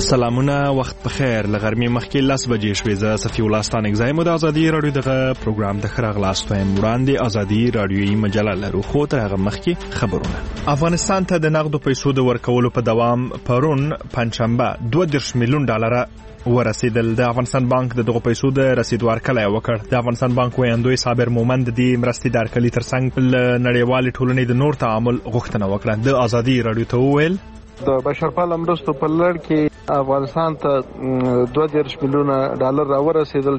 سلامونه، وخت بخیر. لغرمې مخکې 10 بجې شوې. زه صفي الله ستانک زایم د ازادي رادیو دغه پروګرام د خراغلاست وایم. وړاندې ازادي رادیویي مجله لرو، خو تر هغه مخکې خبرونه. افغانستان ته د نقدو پیسو د ورکولو په دوام پرون پنځشنبه 2 ملیون ډالر ورسېدل. د افغانستان بانک دغه پیسو د رسید ورکړی وکړ. د افغانستان بانک ویاندوی صابر مومند د مرستې د ارکلي ترڅنګ نړیوال ټولنې د نور تعامل غوښتنه وکړه. د ازادي رادیو ته وویل د بشرپاله مرستو په لړ کې افغانستان ته 2 میلیونه ډالر راورسېدل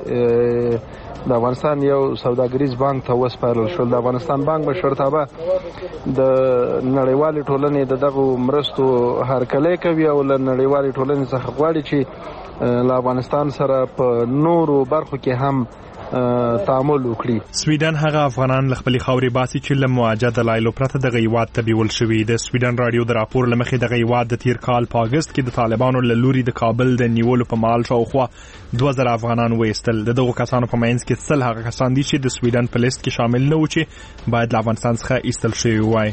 چې د افغانستان یو سوداګریز بانک ته وسپارل شول. د افغانستان بانک بشرطابه د نړیوالې ټولنې دغه مرستو هرکلی کوي او له نړیوالې ټولنې څخه غواړي چې له افغانستان سره په نورو برخو کې هم تعامل وکړي. سویډن هغه افغانان له خپلې خاورې باسي چې له معاهده دلایلو پرته دغه هیواد ته بیول شوي. د سویډن رادیو د راپور له مخې دغه هیواد د تیر کال په اګست کې د طالبانو له لوري د کابل د نیولو په مهال شاوخوا 2000 افغانان وایستل. دغه کسانو په منځ کې سل هغه کسان دي چې د سویډن په لیست کې شامل نه و چې باید له افغانستان څخه ایستل شوي وای.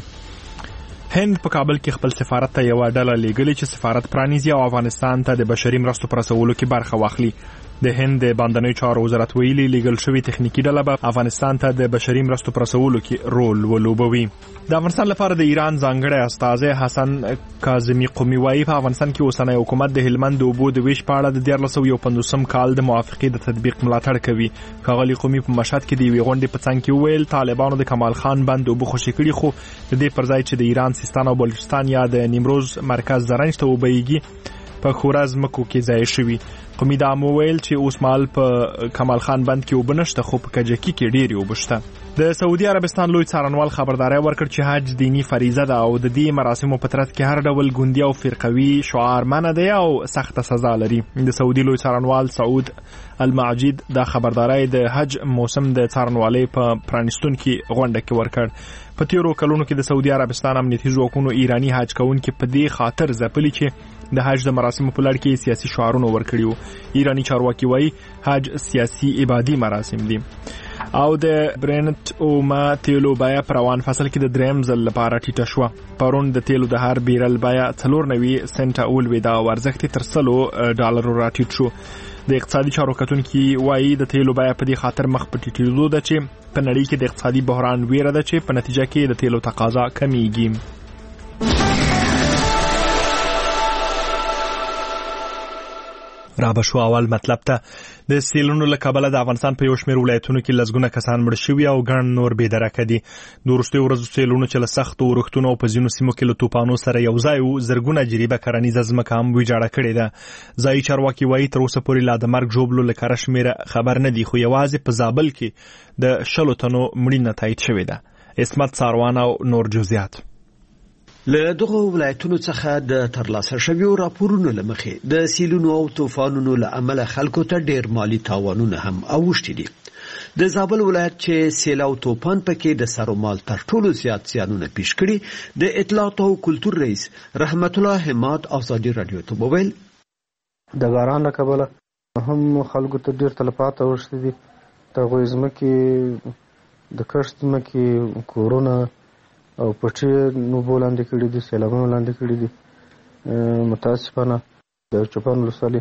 هند په کابل کې خپل سفارت ته یو ډله لیږلې چې سفارت پرانیزي او افغانستان ته د بشري مرستو پر رسولو کې برخه واخلي. د هند د باندنوي چارو وزارت ویلي لیږل شوی تخنیکی ډله به افغانستان ته د بشري مرستو پر رسولو کې رول ولوبوي. د افغانستان لپاره د ایران ځانګړی استازی حسن کاظمی قومي وايي په افغانستان کې اوسنی حکومت د هلمند د اوبو د ویش په اړه د 1950 کال د موافقې د تطبیق ملاتړ کوي. ښاغلي قومي په مشهد کې د یوې غونډې په څنګ کې وویل طالبانو د کمال خان بند اوبه خوشي کړي، خو د دې پر ځای چې د ایران سیستان او بلوچستان یا د نیمروز مرکز زرنج ته وبهیږي په خورز مکو کې ځای شوی. قومي دا مویل چې اوس مال په کمال خان بند کې وبنشته، خو په کجکی کې ډېری وبشته. د سعودي عربستان لوی څارنوال خبرداري ورکړ چې حج دینی فریضه ده او د دې مراسمو په ترڅ کې هر ډول ګوندي او فرقوي شعار منع دی او سخت سزا لري. د سعودي لوی څارنوال سعود المعجد دا خبرداري د حج موسم د څارنوالۍ په پرانستون کې غونډه کې ورکړ. په تیرو کلونو کې د سعودي عربستان امنیتي ځواکونو ایرانی حج کوونکي په دې خاطر ځپلي چې د حج د مراسمو په لړ کې سیاسي شعارونه ورکړي وو. ایرانی چارواکي وایي حج سیاسي عبادي مراسم دي. او د برنت او ما تیلو بیا پر روان فصل کې د دریم ځل لپاره ټیټه شوه. پرون د تیلو د هر بیرل بیا 94 سنټه اولوي دا ورزښت تر $100 راټیټ شو. د اقتصادي چارو کتونکي وایي د تیلو بیا په دې خاطر مخ په ټیټېدو ده چې په نړۍ کې د اقتصادي بحران ویره ده چې په نتیجه کې د تیلو تقاضا کمیږي. رابشو اول مطلب ته د سیلونو له کبله د افغانستان په یو شمېر ولایتونو کې لسګونه کسان مړ شوي او ګڼ نور بې درکه دي. د وروستیو ورځو سیلونو چې له سختو اورښتونو او په ځینو سیمو کې له توپانو سره یو ځای و زرګونه جریبه کرنیزه ځمکه هم ویجاړه کړې ده. ځایي چارواکي وایي تر اوسه پورې لا د مرګ ژوبلو له کره شمېره خبر نه دي، خو یوازې په زابل کې د 100 تنو مړینه تایید شوې ده. عصمت ساروان او نور جزئیات. له دغه ولایتونو څخه د ترلاسه شویو راپورونو له مخې د سیلونو او طوفانونو له امله خلکو ته ډېر مالی تاوانونه هم اوښتي دي. د زابل ولایت چې سیل او طوفان پکې د سر و مال تر ټولو زیات زیانونه پیښ کړي، د اطلاعات او کلتور رئیس رحمت الله حماد ازادي رادیو ته وویل د باران له کبله هم خلکو ته ډېر تلفات اوښتي دي. د هغوی ځمکې د کښت ځمکې کورونه او پټي نوبو لاندې کړي دي، سیلابونو لاندې کړي دي. متاسفانه د چوپان ولسوالۍ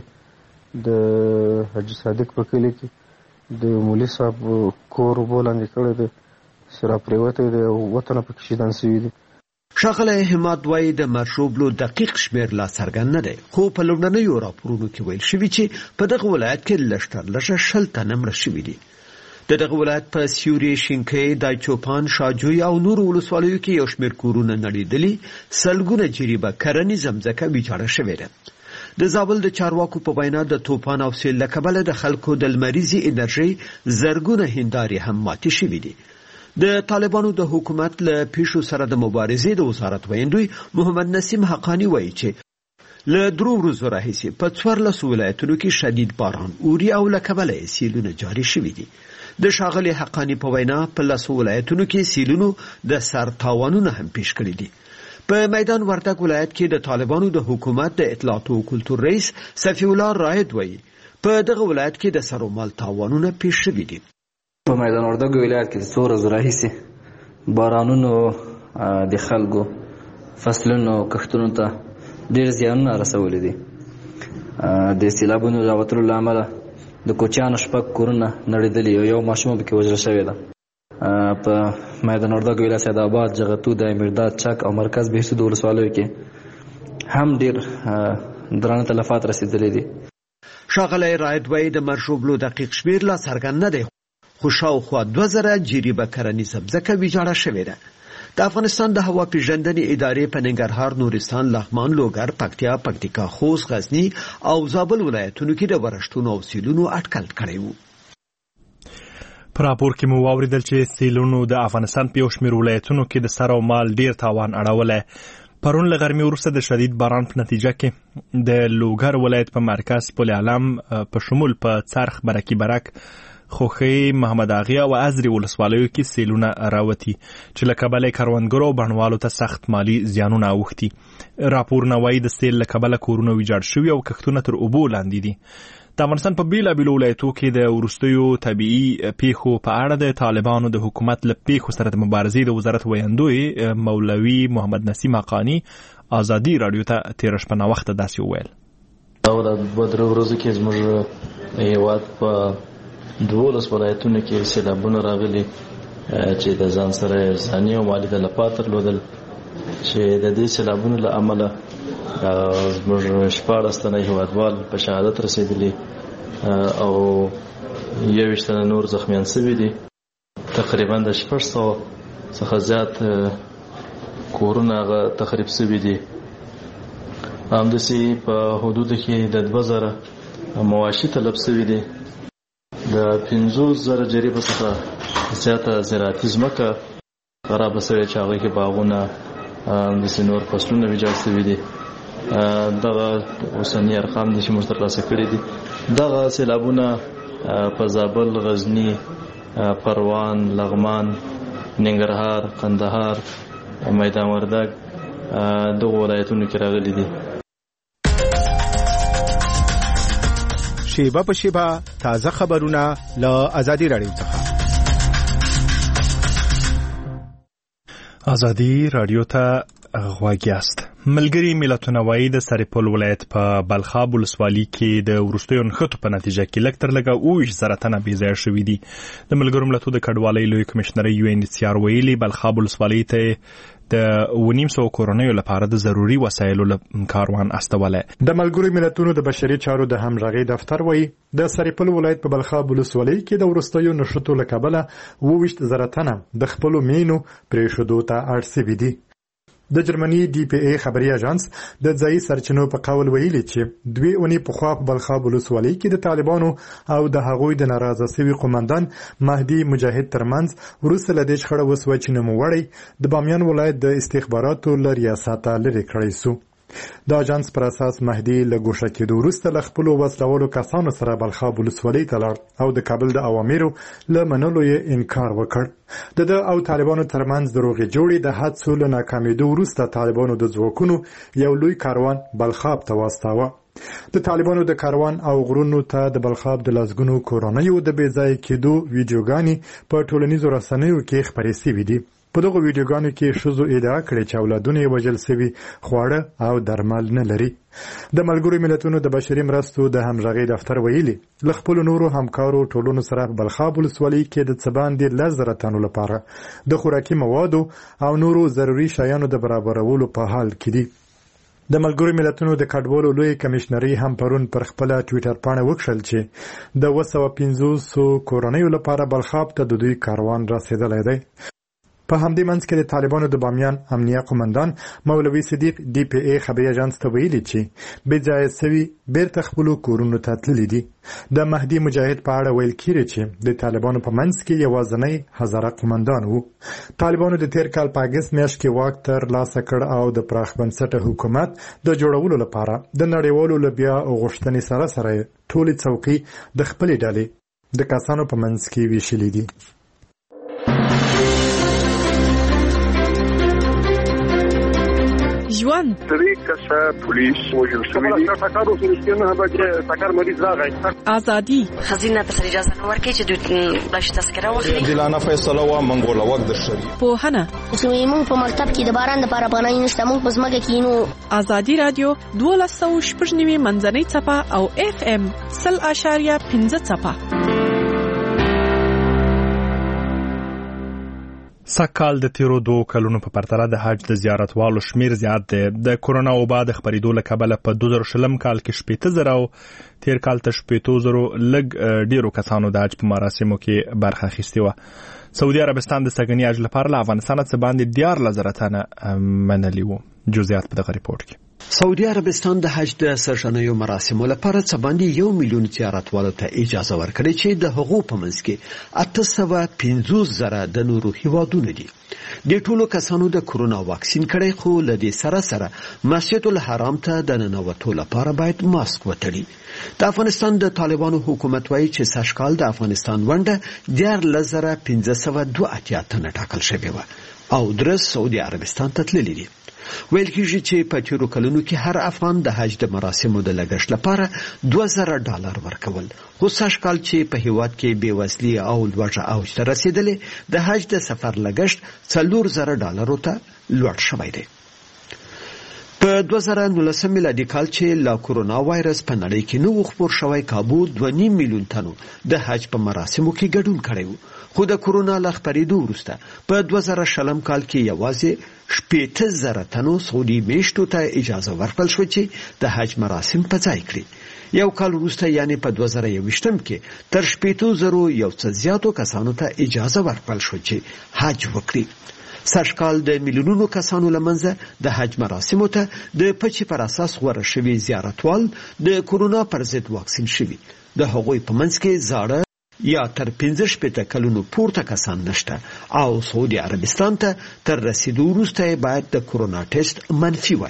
د حاجي صادق په کلي کې د مولي صاحب کور اوبو لاندې کړی دی، سره پرېوتی دی او وطنه پکې شیدان شوي دي. ښاغلی حماد وایي د مرشوبلو دقیق شمېر لا څرګند نه دی، خو په لومړنیو راپورونو کې ویل شوي چې په دغه ولایت کې لږ تر لږه 100 تنه مړه شوي دي. د دغه ولایت په سیوري، شینکۍ، دایچوپان، شاجوی او نورو ولسوالیو کې یو شمېر کورونه نړېدلي، سلګونه جریبه کرنیزه ځمکه ویجاړه شوې ده. د زابل د چارواکو په وینا د طوفان او سیل له کبله د خلکو د لمریزې انرژۍ زرګونه هندارې هم ماتې شوي دي. د طالبانو د حکومت له پیښو سره د مبارزې د وزارت ویاندوی محمد نسیم حقانی وایي چې له 3 ورځو راهیسې په 14 ولایتونو کې شدید باران اوري او له کبله یې سیلونه جاري شوي دي. د ښاغلي حقانی په وینا په 10 ولایتونو کې سیلونو د سر تاوانونه هم پیښ کړي دي. په میدان وردګ ولایت کې د طالبانو د حکومت د اطلاعات او کلتور رئیس صفی الله رائد وایي په دغه ولایت کې د سر و مال تاوانونه پیښ شوي دي. په میدان وردګ ولایت کې 4 ورځې راهیسې بارانونو د خلکو فصلونو کښتونو ته ډېر زیانونه رسولي دي. د سیلابونو راوتلو له امله د کوچیانو 6 کورونه نړېدلي یو ماشوم پکې وژل شوی ده. په میدان وردګ ولایت سیدآباد، جغتو، د امیرداد، چک او مرکز بهسود ولسوالیو کې هم ډېر درانه تلفات رسېدلي دي. ښاغلی رایډ وایي د مرشوبلو دقیق شمېر لا څرګند نه دی، خو شاوخوا 2000 جریبه کرنیزه ځمکه ویجاړه شوې ده. د افغانستان د هوا پیژندنې ادارې په ننګرهار، نورستان، لغمان، لوګر، پکتیا، پکتیکا، خوست، غزني او زابل ولایتونو کې د ورښتونو او سیلونو اټکل کړی و. په راپور کې مو واوریدل چې سیلونو د افغانستان په یو شمېر ولایتونو کې د سر او مال ډیر تاوان اړولی. پرون له غرمې وروسته د شدید باران په نتیجه کې د لوګر ولایت په مرکز پل علم په شمول په څرخ، برکي برک، خوخی، محمد اغی او ازری ولسوالیو کې سیلونه راوتی چې له کبله کروندګرو او بڼوالو ته سخت مالی زیانونه اوښتي. راپورونه وایي د سیل له کبله کورونه ویجاړ شوي او کښتونه تر اوبو لاندې دي. د افغانستان په بیلابیلو ولایتو کې د وروستیو طبیعي پیښو په اړه د طالبانو د حکومت له پیښو سره د مبارزې د وزارت ویاندوی مولوي محمد نسیم حقانی ازادي رادیو ته تېره شپه ناوخته داسې وویل. دا د 2 ورځو کې زموږ هېواد په 12 ولایتونو کې سیلابونه راغلي چې د ځان سره ځاني او مالي تلفات درلودل، چې د دې سیلابونو له امله زموږ 14 تنه هیوادوال په شهادت رسېدلي او 21 تنه نور زخمیان شوي دي. تقریبا د 600 څخه زیات کورونه تخریب شوي دي. همداسې په حدودو کې د 2000 مواشي تلف شوي دي. د 50,000 جریبه څخه زیاته زراعتي ځمکه خرابه شوې چې هغې کې باغونه همداسې نور فصلونه ویجاړ شوي دي. دغه اوسني ارقام دي چې موږ ترلاسه کړي دي. دغه سیلابونه په زابل، غزني، پروان، لغمان، ننګرهار، قندهار، میدان وردګ دغه ولایتونو کې راغلي دي. شیبه په شیبه تازه خبرونه له ازادي رادیو څخه. ازادي رادیو ته غوږ یاست. ملګري ملتونه وایي د سرپل ولایت په بلخاب ولسوالي کې د وروستیو نښتو په نتیجه کې لږ تر لږه 20,000 تنه بې ځایه شوي دي. د ملګرو ملتونو د کډوالۍ لوی کمشنرۍ UNHCR ویلي بلخاب ولسوالۍ ته د 900 کورنیو لپاره د ضروري وسایلو کاروان استولی. د ملګرو ملتونو د بشري چارو د همغږۍ دفتر وایي د سرپل ولایت په بلخاب ولسوالۍ کې د وروستیو نښتو له کبله 22,000 تنه د خپلو مینو پرېښودو ته اړ شوي دي. د جرمني DPA خبري اژانس د ځایي سرچینو په قول ویلي چې 2 اونۍ پخوا په بلخاب ولسوالۍ کې د طالبانو او د هغوی د ناراضه شوي قومندان مهدي مجاهد ترمنځ وروسته له دې شخړه وسوه چې نوموړی د بامیان ولایت د استخباراتو له ریاسته لرې کړی سو. د اژانس پر اساس مهدي له ګوښه کېدو وروسته له خپلو وسلوالو کسانو سره بلخاب ولسوالۍ ته لاړ او د کابل د اوامرو له منلو یې انکار وکړ. د او طالبانو ترمنځ د روغې جوړې د هڅو له ناکامېدو وروسته طالبانو د ځواکونو یو لوی کاروان بلخاب ته واستاوه. د طالبانو د کاروان او غرونو ته د بلخاب د لسګونو کورنیو د بې ځایه کېدو ویډیوګانې په ټولنیزو رسنیو کې خپرې شوي دي. په دغه ویډیوګانو کې ښځو ادعا کړې چې اولادونه یې وژل شوي، خواړه او درمل نه لري. د ملګرو ملتونو د بشري مرستو د همغږۍ دفتر ویلي له خپلو نورو همکارو ټولنو سره په بلخاب ولسوالۍ کې د څه باندې 10,000 تنو لپاره د خوراکي موادو او نورو ضروري شیانو د برابرولو په حال کې دي. د ملګرو ملتونو د کډوالو لوی کمشنري هم پرون پر خپل ټویټر پاڼه وکړل چې د 250 کورنیو لپاره بلخاب ته د دوی کاروان رسیدلی دی. په همدې منځ کې د طالبانو د بامیان امنیه قومندان مولوي صدیق DPA خبري اژانس ته ویلي چې بې ځایه شوي بیرته خپلو کورونو ته تللي دي. د مهدي مجاهد په اړه ویل کېږي چې د طالبانو په منځ کې یوازینی هزاره قومندان و. طالبانو د تیر کال په اګست میاشت کې واک ترلاسه کړ او د پراخ بنسټه حکومت د جوړولو لپاره د نړیوالو له بیا غوښتنې سره ټولې څوکۍ د خپلې ډلې د کسانو په منځ کې ویشلې دي. ژوند 3 کسه پولیس وژل شوي دي. ټکر وسو نه به ټکر مریض راغی. ازادي خزینه په سر اجازه نه ورکړي چې دوی باش تذکره واخلي. دلانه فیصله وا منګول وخت د شری. پوهنه موږ په مکتب کې د باران لپاره پناه نشته، موږ په ځمکه کې نو. ازادي رادیو 12.9 منځنۍ څپه او FM 0.5 څپه. سکهال د تیرو 2 کلونو په پرتله د حج د زیارتوالو شمیر زیات دی. د کورونا وبا د خبرېدو له کبله په 2020 کال کې 70,000 او تیر کال ته 70,000 لږ ډیرو کسانو د حج په مراسمو کې برخه اخیستې وه. سعودي عربستان د سګنی حج لپاره له افغانستان څخه باندې 14,000 تنه منلي وو. جزئیات په دغه ریپورت کې. سعودي عربستان د حج د سرشنیو مراسمو لپاره څه باندې 1 میلیون زیارتوالو ته اجازه ورکړي چې د حقوق په منځ کې 850,000 د نورو هیوادونو دي. د ټولو کسانو د کورونا واکسین کړي، خو له دې سره مسجد الحرام ته د ننوتو لپاره باید ماسک وتړي. د افغانستان د طالبانو حکومت وایي چې سږکال د افغانستان ونډه 14,582 تنه ټاکل شوې وه او درس سعودي عربستان ته تللي دي. ویل کېږي چې په تیرو کلونو کې هر افغان د حج د مراسمو د لګښت لپاره $2,000 ورکول، خو سږکال چې په هیواد کې بېوزلي او لوږه اوج ته رسېدلې د حج د سفر لګښت $4,000 ته لوړ شوی دی. په 2019 میلادي کال چې لا کورونا وایرس په نړۍ کې نو خپور شوی کابو 2.5 میلیون تنو د حج په مراسمو کې ګډون کړی و، خو د کورونا له خپرېدو وروسته په 2020 کال کې یوازې 80,000 تنو سعودي میشتو ته اجازه ورکړل شو چې د حج مراسم په ځای کړي. یو کال وروسته یعنی په 2021 کې تر 80,000 یو څه زیاتو کسانو ته اجازه ورکړل شو چې حج وکړي. سږکال د میلیونونو کسانو لمنځه د حج مراسمو ته د پچې پر اساس غوره شوي زیارتوال د کورونا پر ضد واکسین شوي. د هغوی په منځ کې زاړه یا تر 15 کلونو پورته کسان نشته او سعودي عربستان ته تر رسیدو وروسته باید د کورونا ټیسټ منفي وای.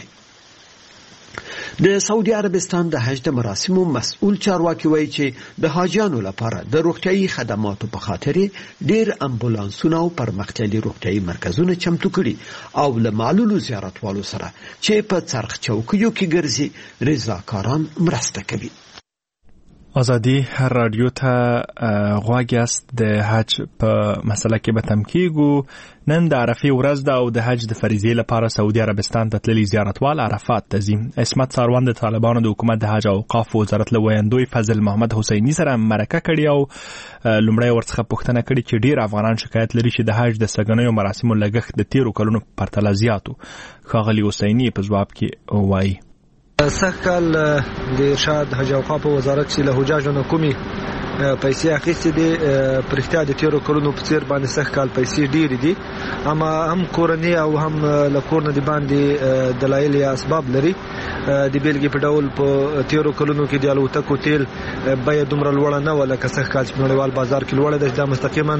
د سعودي عربستان د حج د مراسمو مسؤل چارواکي وایي چې د حاجیانو لپاره د روغتیايي خدماتو په خاطر ډیر امبولانسونه او پرمختللي روغتیايي مرکزونه چمتو کړي او له معلولو زیارتوالو سره چې په څرخ چوکیو کې ګرځي رضاکاران مرسته کوي. ازادي رادیو ته غواړي است د حج په مسله کې به تمکیږو. نن د عرفه ورځ ده او د حج د فریضې لپاره سعودي عربستان ته تللي زیارتوال عرفات ته ځي. عصمت ساروان د طالبانو د حکومت د حج او اوقاف وزارت له ویاندوی فضل محمد حسیني سره مرکه کړې او لومړی ورڅخه پوښتنه کړې چې ډیر افغانان شکایت لري چې د حج د سګنیو مراسمو لګښت د تیرو کلونو په پرتله زیاتو. ښاغلي حسیني په ځواب کې وایي سږکال د ارشاد حج او اوقاف وزارت چې له حجاجو نه کومي پیسې اخیستې دي پر اختیار د تیرو کلونو په څیر باندې سږکال پیسې ډېرې دي، اما هم کورنۍ او هم له کور نه د باندې دلایل یا اسباب لري. د بیلګې په ډول په تیرو کلونو کې د الوتکو تیل بیه دومره لوړه نه وه لکه سږکال چې په نړیوال بازار کې لوړه ده، چې دا مستقیما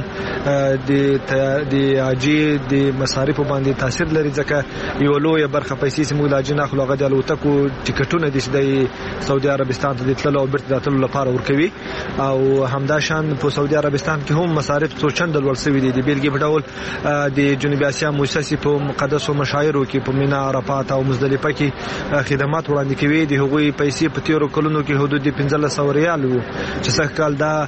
د حاجي د مصارفو باندې تاثیر لري، ځکه یوه لویه برخه پیسې چې موږ له حاجي نه اخلو هغه د الوتکو ټکټونه دي چې د سعودي عربستان ته د تللو او بیرته راتلو لپاره ورکوي، او همدا شان په سعودي عربستان کې هم مصارف څو چنده لوړ شوي دي. د بیلګې په ډول د جنوبي اسیا مؤسسې په مقدسو مشاعرو کې په مینا، عرفات او مزدلفه کې خدمات وړاندې کوي. د هغوی پیسې په تیرو کلونو کې حدود 1500 ریال وو چې سږکال دا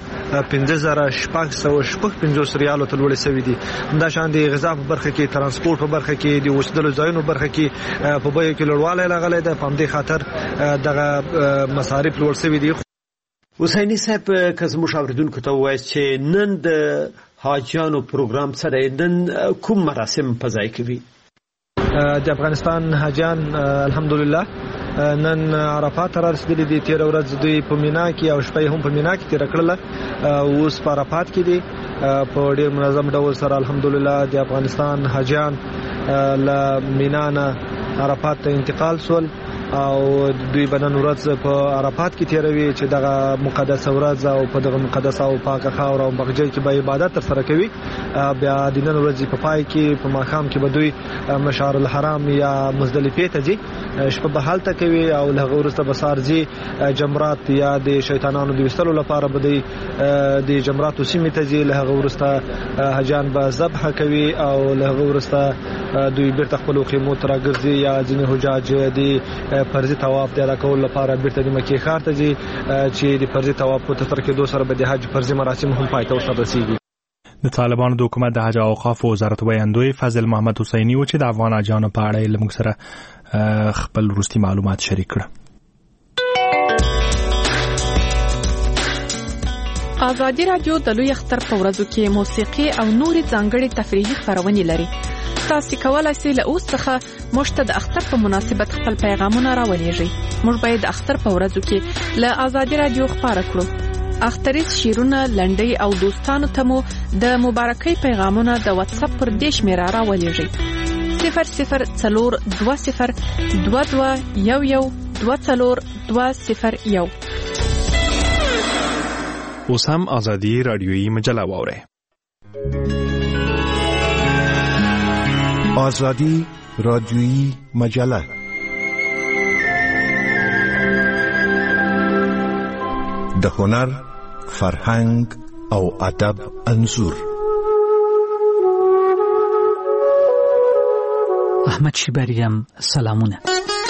15,650 ریالو ته لوړې شوي دي. همدا شان د غذا په برخه کې، ترانسپورت په برخه کې، د اوسېدلو ځایونو برخه کې په بیو کې لوړوالی راغلی دی. په همدې خاطر دغه مصارف لوړ شوي دي. حسیني صاحب که زموږ اوریدونکو ته ووایاست چې نن د حاجیانو پروګرام سره نن کوم مراسم په ځای کوي؟ د افغانستان حاجیان الحمدلله نن عرفات ته رسیدلي دي. تیره ورځ دوی په مینا کې او شپه هم په مینا کې تیره کړله، اوس په عرفات کې دي. په ډیر منظم ډول سره الحمدلله د افغانستان حاجیان له مینا نه عرفات ته انتقال سول او دوی بنن ورځ په عرفات کې تیروي چې دغه مقدسه ورځ او په دغه مقدسه او پاکه خاور او مغجل کې به عبادت ترسره کوي. بیا د نن ورځې په پای کې په ماښام کې به دوی مشعر الحرام یا مزدلفه ته ځي، شپه به هلته کوي او له هغه وروسته به سهار ځي جمرات یا د شیطانانو د ویستلو لپاره به دوی د جمراتو سیمې ته ځي. له هغه وروسته حاجیان به ذبح کوي او له هغه وروسته دوی بیرته خپل خیمو ته راګرځي یا ځینې حجاج د فرضي طواف د ادا کولو لپاره بیرته د مکې ښار ته ځي چې د فرضي طواف په تر کېدو سره به د حج فرضي مراسم هم پای ته ورسیږي. د طالبانو د حکومت د حج او اوقاف وزارت ویاندوی فضل محمد حسینی و چې د افغان حاجیانو په اړه لمږ سره خپل وروستي معلومات شریک کړه. ازادي راډیو د لوی اختر په ورځو کې موسیقي او نوري ځانګړي تفریحي خبرونه لري. تاسو کولای شئ له اوس څخه موږ ته د اختر په مناسبت خپل پیغامونه راولېږئ. موږ باید د اختر په ورځو کې له ازادي راډیو خبره کړو. اختریز شیرونه لنډي او دوستانو ته مو د مبارکۍ پیغامونه د واتس اپ پر دیش میرا راولېږئ. 002022112201. اوس هم ازادي رادیویی مجله واورئ. ازادي رادیویی مجله د هنر، فرهنګ او ادب انځور. احمد شیبریم سلامونه.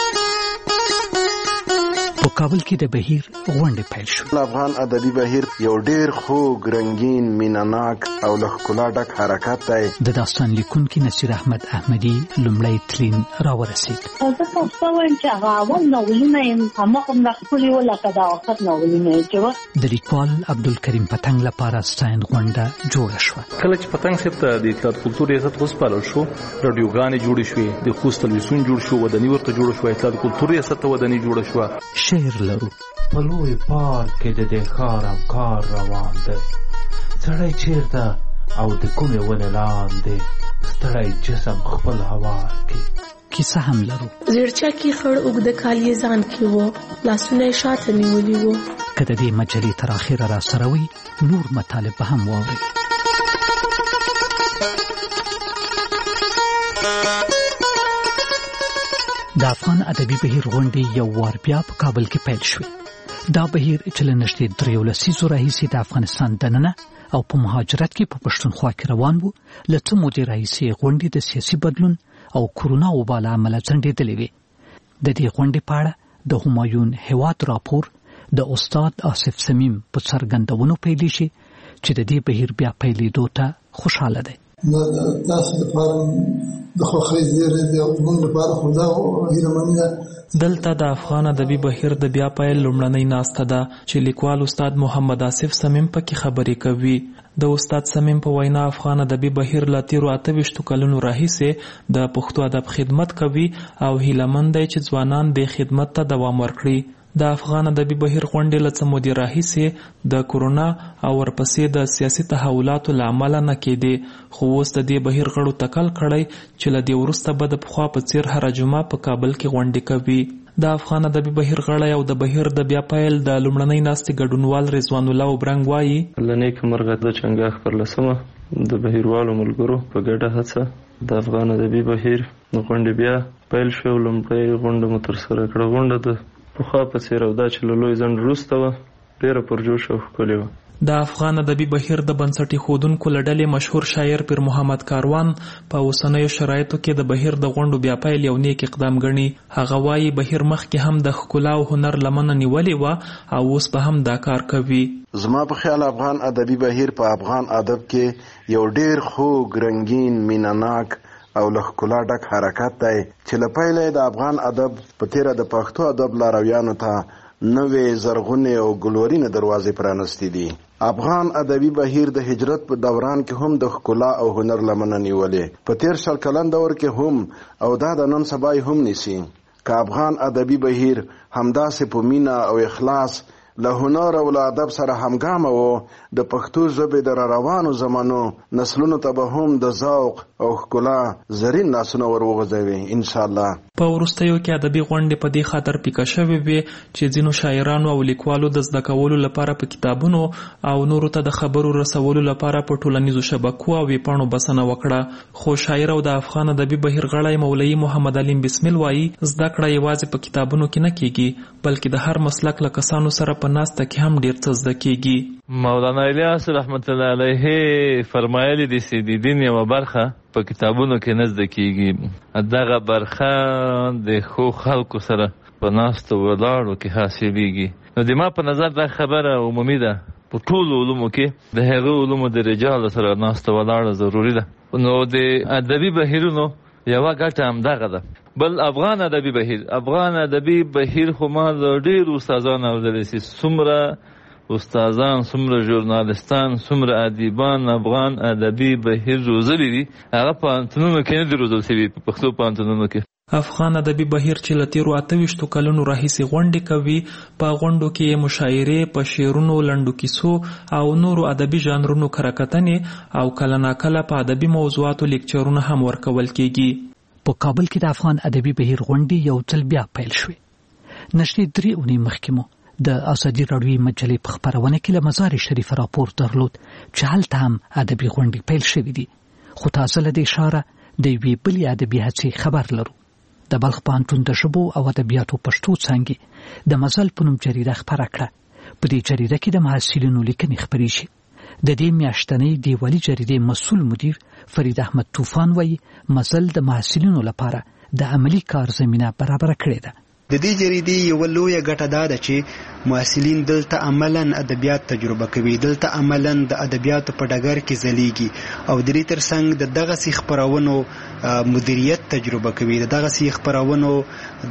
په کابل کې د بهیر غونډه پیل شو. افغان ادبي بهیر یو ډیر خوږ، رنگین، میناناک او له ښکلا ډک حرکت دی. د داستان لیکونکي نصیر احمد احمدي لومړی تلین راورسید. زه تاسو وایم چې هغه اول ناولونه یې هماغه خپلې ولکه د آخر ناولونه یې چې د لیکوال عبدالکریم پتنګ لپاره ستاین غونډه جوړه شوه. کله چې پتنګ صاحب ته د اطلاعات کلتور ریاست وسپارل شو، راډیوګانې جوړې شوې، د خوست تلویزیون جوړ شو، وداني ورته جوړ شو، اطلاعات کلتور ریاست ته وداني جوړه شو. شعر لرو. په لوی پارک کې د دې ښارم کار روان دی، سړی چیرته او د کومې ونې لاندې ستړی جسم خپل هوار کې. کیسه هم لرو. زیړچا کې خړ اوږده کالیه ځان کې و، لاسونه یې شاته نیولي و. که د دې مجلې تر اخره را سره وي نور مطالب به هم واورئ. د افغان ادبي بهیر غونډې یو وار بیا په کابل کې پیل شوې. دا بهیر چې له نږدې 3 لسیزو راهیسې د افغانستان دننه او په مهاجرت کې په پښتونخوا کې روان وو، له څه مودې راهیسې غونډې د سیاسي بدلون او کورونا وبا له امله ځنډېدلې وې. د دې غونډې په اړه د همایون هیواد راپور د استاد آصف صمیم په څرګندونو پیلېږي چې د دې بهیر بیا پیلېدو ته خوشاله دی. تاسو لپاره د خوښۍ زیری دی او موږ لپاره خو دا هیلهمني ده. دلته د افغان ادبي بهیر د بیا پیل لومړنۍ ناسته ده چې لیکوال استاد محمد آصف صمیم پکې خبرې کوي. د استاد صمیم په وینا افغان ادبي بهیر له تیرو 28 کلونو راهیسې د پښتو ادب خدمت کوي او هیلهمند دی چې ځوانان دې خدمت ته دوام ورکړي. د افغان ادبي بهیر غونډې له څه مودې راهیسې د کورونا او ورپسې د سیاسي تحولاتو له امله نه کېدې، خو اوس د دې بهیر غړو تکل کړی چې له دې وروسته به د پخوا په څیر هره جمعه په کابل کې غونډې کوي. د افغان ادبي بهیر غړی او د بهیر د بیا پیل د لومړنۍ ناستې ګډونوال رضوان الله وبرنګ وایي: له نیکه مرغه د چنګاښ پر 10مه د بهیروالو ملګرو په ګډه هڅه د افغان ادبي بهیر غونډې بیا پیل شو. لومړۍ غونډه مو ترسره کړه. غونډه د پخوا په څیر او دا چې له لوی ځنډ وروسته وه ډېره پرجوش او ښکلې وه. د افغان ادبي بهیر د بنسټي ښودونکو له ډلې مشهور شاعر پیر محمد کاروان په اوسنیو شرایطو کې د بهیر د غونډو بیا پیل یو نیک اقدام ګڼي. هغه وایي بهیر مخکې هم د ښکلا او هنر لمنه نیولې وه او اوس به هم دا کار کوي. زما په خیال افغان ادبي بهیر په افغان ادب کې یو ډېر خوږ، رنگین، میناناک او له ښکلا ډک حرکت دی چې له پیله د افغان ادب په تیره د پښتو ادب لارویانو ته نوې زرغونې او ګلورینې دروازې پرانستې دي. افغان ادبي بهیر د هجرت په دوران کې هم د ښکلا او هنر لمنه نیولې، په تیر 100 کلن دور کې هم او دا د نن سبا هم نیسي. که افغان ادبي بهیر همداسې په مینه او اخلاص له هنر او له ادب سره همګامه و، د پښتو ژبې د روانو زمانو نسلونو ته به هم د ذوق او ښکلا زرین لاسونه ور وغځوي ان شاء الله. په وروستیو کې ادبي غونډې په دې خاطر پیکه شوې وې چې ځینو شاعرانو او لیکوالو د زده کولو لپاره په کتابونو او نورو ته د خبرو رسولو لپاره په ټولنیزو شبکو او ویبپاڼو بسنه وکړه. خو شاعر او د افغان ادبي بهیر غړی مولوي محمد علیم بسمل وایي زده کړه یوازې په کتابونو کې نه کیږي، بلکې د هر مسلک له کسانو سره په په ناسته کې هم ډیر څه زده کیږي. مولانا الیاس رحمت الله علیه فرمایلی دي چې د دین یو برخه په کتابونو کې نه زده کیږي، دغه برخه د خو خلکو سره په ناسته ولاړو کې حاصلېږي. نو د ما په نظر دا خبره عمومي ده په ټولو علومو کې، د هغو علومو د رجالو سره ناسته ولاړه ضروري ده. نو د ادبي بهیرونو یوه ګټه همدغه ده. بل افغان ادبي بهیر خو ما د ډېرو استادانو اورېدلی چې څومره استادان، څومره ژورنالستان، څومره ادیبان افغان ادبي بهیر روزلي دي، هغه پوهنتونونو کې نه دي روزل شوي، په پښتو پوهنتونونو کې. افغان ادبي بهیر چې له تېرو 28 کلونو راهیسې غونډې کوي، په غونډو کې مشاعرې په شعرونو، لنډو کیسو او نورو ادبي ژانرونو کره کتنې او کله ناکله په ادبي موضوعاتو لیکچرونه هم ورکول کیږي. په کابل کې د افغان ادبي بهیر غونډې یو ځل بیا پیل شوې. نږدې 3 اونۍ مخکې مو د ازادي راډیو مجلې په خپرونه کې له مزار شریف راپور درلود چې هلته هم ادبي غونډې پیل شوې دي. خو تازه له دې ښاره د یوې بلې ادبي هڅې خبر لرو. د بلخ پوهنتون د ژبو او ادبیاتو پښتو څانګې د مزل په نوم جریده خپره کړه. په دې جریده کې د محصلینو لیکنې خپرې شي. د دې میاشتنۍ دیوالي جریدې مسؤل مدیر فرید احمد طوفان وایي مزل د محصلینو لپاره د عملی کار زمینه برابر کړې ده. د دې جریدې یو لویه ګټه دا ده چې محصلین دلته عملاً ادبیات تجربه کوي، دلته عملاً د ادبیاتو په ډګر کې ځلیږي او د دې ترڅنګ د دغسې خپرونو مدیریت تجربه کوي، د دغسې خپرونو د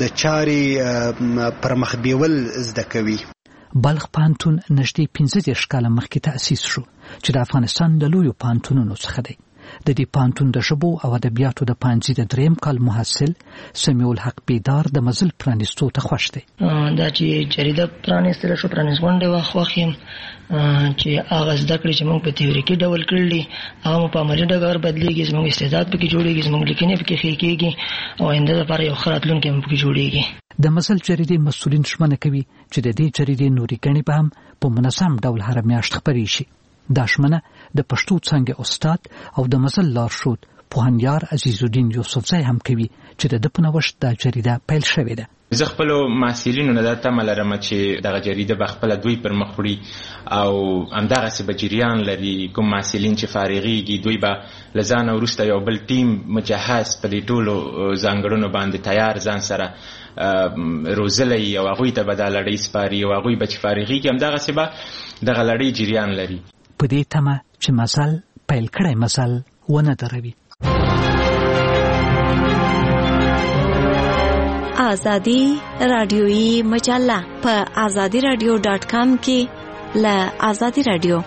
چارې پرمخ بیول زده کوي. بلخ پوهنتون نږدې 15 کاله مخکې تأسیس شو چې د افغانستان د لویو پوهنتونونو څخه دی. د دې پوهنتون د ژبو او ادبیاتو د پوهنځي د 3م کال محصل سمیع الحق بیدار د مزل پرانیستو ته خوښ دی. دا چې جریده پرانیستله شو، پرانیست غونډې وه، خوښ یم چې هغه زده کړې چې موږ په تیوریکي ډول کړلي هغه مو په عملي ډګر بدلېږي، زموږ استعداد پکې جوړېږي، زموږ لیکنې پکې ښې کېږي او آینده لپاره یو ښه راتلونکی هم پکې جوړېږي. د مزل جریدې مسؤلین ژمنه کوي چې د دې جریدې نورې ګڼې به هم په منظم ډول هره میاشت خپرې شي. دا ژمنه د پښتو څانګې استاد او د مزل لارښود پوهنیار عزیز الدین یوسفزی هم کوي چې د ده په نوښت دا جریده پیل شوې ده. زه خپلو محصلینو نه دا تمه لرم چې دغه جریده به خپله دوی پر مخ وړي او همدغسې به جریان لري. کوم محصلین چې فارغېږي دوی به له ځانه وروسته یو بل ټیم مجهز په دې ټولو ځانګړنو باندې تیار ځان سره روزلی او هغوی ته به دا لړۍ سپاري او هغوی به چې فارغېږي همدغسې به دغه لړۍ جریان لري. په دې تمه چې مزل پیل کړی مزل ونه دروي. آزادی رادیویی مجله په azadiradio.com کې له آزادی رادیو.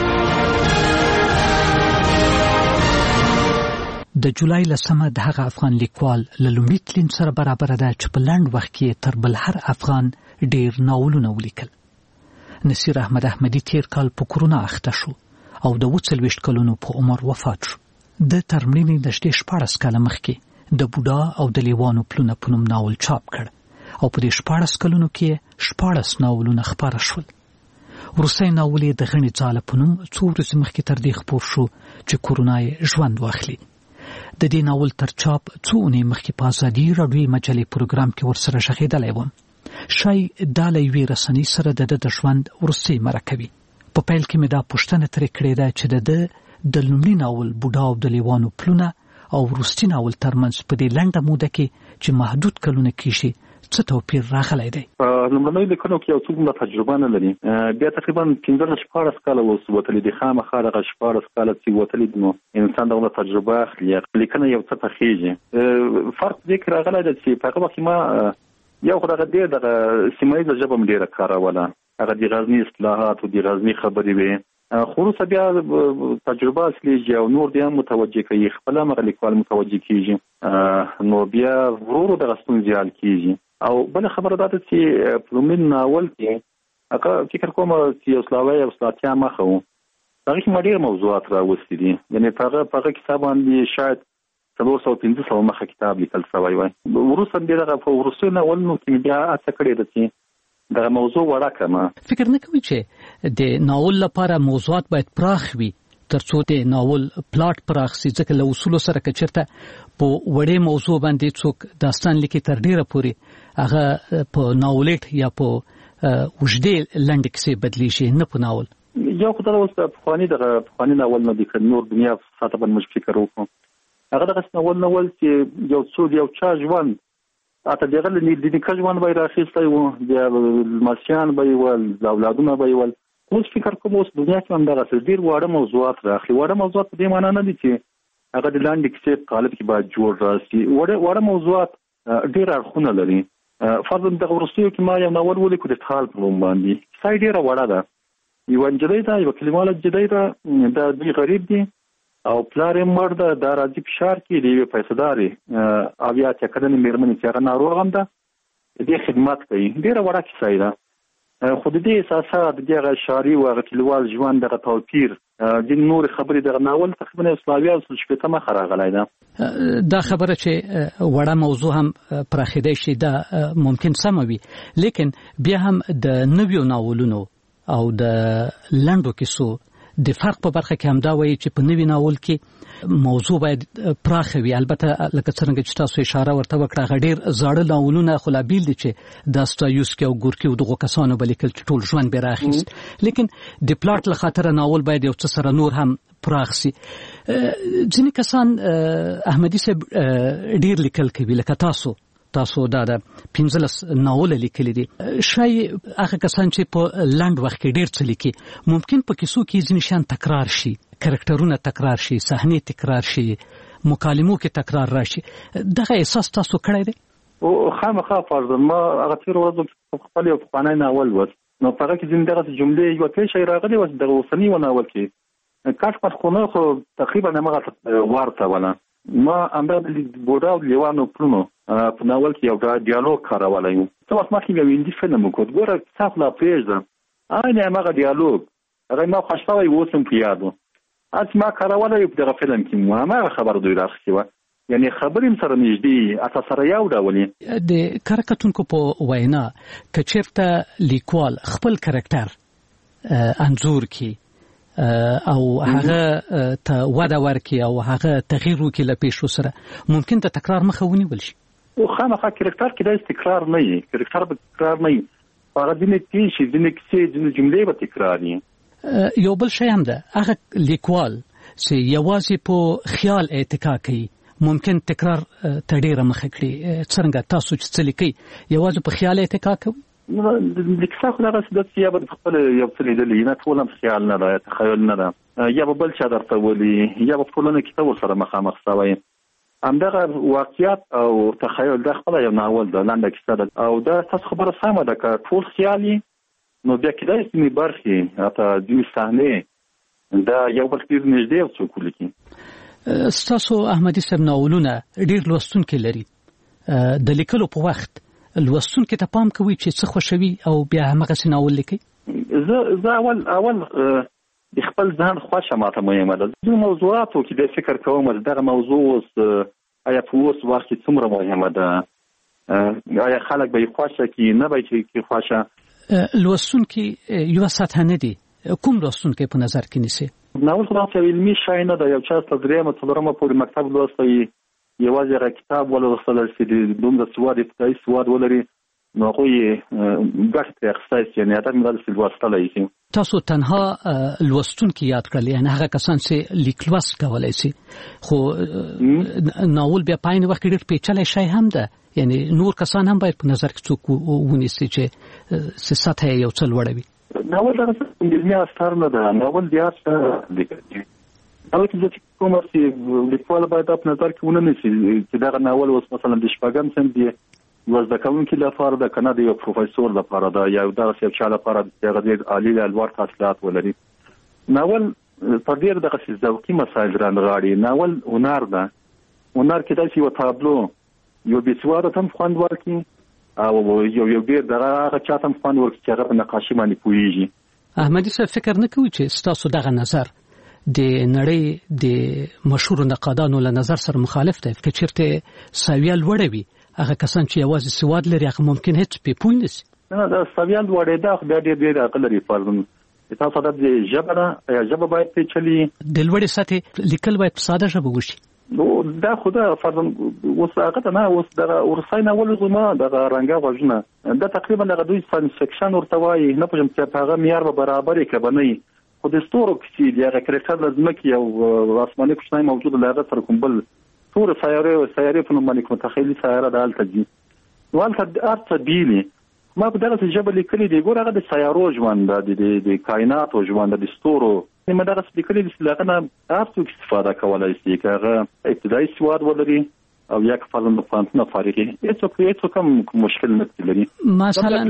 د جولای 10 د هغه افغان لیکوال له لومړي تلین سره برابر ده چې په لنډ وخت کې تر بل هر افغان ډیر ناولونه ولیکل. نصیر احمد احمدی تیر کال په کورونا اخته شو او د 40 کلونو په عمر وفات شو. د ترمنې نږدې 14 کاله مخکې د بوډا او د لیوانو پلونه په نوم ناول چاپ کړ او په دې 14 کلونو کې 14 ناولونه خپاره شول. وروستی ناول یې د غني ځاله په نوم څو ورځې مخکې تر دې خپور شو چې کورونا یې ژوند واخلي. د دې ناول تر چاپ څو اونۍ مخکې په ازادي راډیو مجلې پروګرام کې ورسره شغېدلی وم. شای دا له یوې رسنۍ سره د ژوند وروستۍ مرکه وي. په پیل کې مې دا پوښتنه ترې کړې ده چې د لومړي ناول بوډا او د لیوانو پلونه او وروستي ناول ترمنځ په دې لنډه موده کې چې محدود کلونه کېږي څه توپیر راغلی دی. لومړنۍ لیکنو کې یو څوک تجربه نه لري، بیا تقریبا 15-14 کاله ووتلي دي، خامخا دغه 14 کاله چې وتلي دي نو انسان دغه تجربه اخلي، لیکنه یو څه پخېږي. فرق دې کې راغلی دی چې په هغه وخت ما یو خو دغه سیمه ییزه ژبه م ډېره کاروله، هغه د غزني اصطلاحات او د غزني خبرې وې. خو وروسته بیا تجربه اصلېږي او نور دې هم متوجه کوي، خپل هم هغه لیکوال متوجه کېږي، نو بیا ورو دغه ستونزې حل کېږي. او بله خبره دا ده چې په لومړي ناول کې هغه فکر کوم چې یو سلاوی او سلاتیا مخه و، هغې کې ما ډېر موضوعات راوستي دي، یعنې په هغه کتاب باندې شاید 400-500 مخه کتاب لیکل شوی وای. وروسته بیا دغه په وروستیو ناولونو کې بیا هڅه کړې ده چې دغه موضوع وړه کړم. فکر نه کوي چې د ناول لپاره موضوعات باید پراخ وي ترڅو د ناول پلاټ پراخ شي؟ ځکه له اصولو سره که چېرته په وړې موضوع باندې څوک داستان لیکي تر ډېره پورې هغه په ناولېټ یا په وجدې لنډ کیسې بدلیږي نه په ناول یو خدای اوس پخوانی ناول نه د نور دنیا ساته باندې مش فکر وکړو هغه دغه ناول چې یو څو یو چا ژوند اته دغه د نیکه ژوند به راخیستی و د ماشيان به ول د اولادونو به ول اوس فکر کوم اوس دنیا کې هم دغه ډیر واړه موضوعات راخلي واړه موضوعات په دې معنی نه دي چې هغه د لاندې کیسې قالب کې باید جوړ راسي واړه موضوعات ډیر اړخونه لري فرضاً د ورستیو کې ما یو ناول ولیکو د ټال په نوم باندې کیسه ډیره وړه ده یو انجلۍ ده یو کلیماله جدي ده د دوی غریب دي او پلار یې مړ ده د راځي فشار کې دی یو پیسېداري او یا چې کله مېرمنې چې هغه ناروغ هم ده دې خدمت کوي ډیره وړه کیسه ده خو د دې اساسات دغه شاري او غټلوال ژوند دغه توپیر د نور خبرې دغه ناول تقریبا اسلامي او شپته مخ راغلی ده دا خبره چې وړه موضوع هم پراخیدای شي دا ممکن سم وي لیکن بیا هم د نویو ناولونو او د لنډو کیسو د فرق په برخه کې هم دا وایي چې په نوی ناول کې موضوع باید پراخ وي البته لکه څنګه چې تاسو اشاره ورته وکړه غډیر زاړه ناولونه خلابیل دي چې د استایوسکي او ګورکي او دغه کسانو بلکې ټول ژوند به راخیست لیکن د پلاټ له خاطر ناول باید یو څه سره نور هم پراخ سي ځینې کسان احمدي صاحب ډیر لیکل کوي لکه تاسو دا د 15 ناول لیکلي دي شای هغه کسان چې په لاند وخت کې ډیر څه لیکي ممکن په کیسو کې ځینې شان تکرار شي کریکټرونه تکرار شي صحنه تکرار شي مکالمو کې تکرار راشي دغه احساس تاسو کړی دی او خامخا فرضاً ما هغه تیر ورځ خپل یو فقانه ناول و نو په هغه کې زندګي جملې یو څه شي راغلي و د اوسنی و ناول کې کاش په خونه خو تقریبا هغه ورته ولا ما امبر بوډا او لیوانو پرونو په ناول کې یو ډیالوګ کارولی یو څه وخت مخکې یو هندي فلم وکړ ګوره څه لا پرېږده هغه ډیالوګ هغه ما خوښ شوی اوس هم په یاد و ما کارولی یو په دغه فلم کې مو هماغه خبره دوی راخیستې وه یعنی خبرې سره نږدې اته سره یو ډول د کارکتونکو په وینا که چېرته لیکوال خپل کرکټر انځور کې او هغه ته وده ورکي او هغه تغییر وکړي له پیښو سره ممکن د تکرار مخه ونیول شي او خامخا کرکټر کې د تکرار نه وي کرکټر به تکرار نه وي هغه د نکتې شي د نکتې د جملې به تکرار وي یو بل شی هم ده هغه لیکوال چې یوازې په خیال اتکا کوي ممکن تکرار ته ډیره مخه کړي څنګه تاسو چې څه لیکي یوازې په خیال اتکا کوي د کیسه خو هغه څه چې یا به خپل یو څه لیدلی نه ټول هم خیال نه ده تخیل نه ده یا به بل چا درته ولي یا به ټولنه کې ته ورسره مخامخ شوی همدغه واقعیت او تخیل د خپل یو ناول د لنډه کیسه ده او دا تاسو خبره سمه ده که ټول خیالي نو بیا کېدای شي مې برخې حتی دوی صحنې دا یو بل ډېر نږدې او څوک ولیکي ستاسو احمدي صاحب ناولونه ډېر لوستونکي لري د لیکلو په وخت لوستونکي ته پام کوي چې څه خوښوي او بیا همغسې ناول لیکي زه اول د خپل ځان خوښه ماته مهمه ده د موضوعاتو کې د فکر کوم دغه موضوع اوس آیا په اوس وخت کې څومره مهمه ده آیا خلک به یې خوښه کړي نه به یې خوښه لوستونکي یوه سطحه نه دي کوم لوستونکی په نظر کې نیسي ناول خو داسې علمي شی نه ده یو چا ته درېیمه څلورمه پورې مکتب لوستی یوازې هغه کتاب ولوستل چې دومره سواد ابتدایي سواد ولري نو هغوی ګټه ترې اخیستی شي یعنې هدف مې دا چې لوستلی شي تاسو تنها لوستونکي یاد کړل یعنې هغه کسان چې لیک لوست کولی شي خو ناول بیا په عین وخت کې ډېر پیچلی شی هم ده یعنې نور کسان هم باید په نظر کې څوک ونیسي چې سطحه یې یو څه لوړه وي ناول دغه علمي اثر نه ده ناول بیا څه لیکل هغه چې کوم چې لیکوال باید په نظر کې ونه نیسي چې دغه ناول اوس مثلا د شپږم صنف دی زده کوونکي لپاره د کنه د یو پروفیسور لپاره دا یو دغه یو چا لپاره دغه ډېر عالی لوړ تحصیلات ولري ناول په ډېر دغه ذوقي مسایل رانغاړي ناول هنر ده هنر کې داسې یو تابلو یو بېسواده هم خوند ورکړي او یو ډېر دغه چا هم خوند ورکړي چې هغه په نقاشي باندې پوهېږي احمدي صاحب فکر نه کوي چې ستاسو دغه نظر د نړۍ د مشهور نقادانو له نظر سره مخالف دی که چېرته سویه لوړه وي هغه کسان چې یوازې سواد لري هغه ممکن هیڅ پې پوه نه شي نه دا سویه لوړېدا خو بیا ډېر عقل لري فرضاً تاسو د ژبه نه ژبه باید پیچلې د لوړې سطحې لیکل باید په ساده ژبه وشي نو دا خدا فرضاً اوس هغه نه اوس د ورسای ناول زما د رنګه غوښنه دا تقریبا د دوی ساينس فکشن ورته وایي نه پوهم چې هغه معیار به برابر کبنی خو د ستورو کې دی هغه کرکټر لازم کې یو آسماني کوچنی موجود لږه تر کوم بل ستور سیاره په نوم باندې متخیلي سیاره د الته دي نو الته ارته بیلی ما په دغه جبل لیکلي دی ګور هغه د سیارو ژوند د کائنات او ژوند د ستورو ما دغه لیکلي دی چې هغه ارته استفاده کولای شي هغه ابتدایي سواد ولري او یک فلم د فانتنا فارغي هیڅ کوم مشکل نه لري مثلا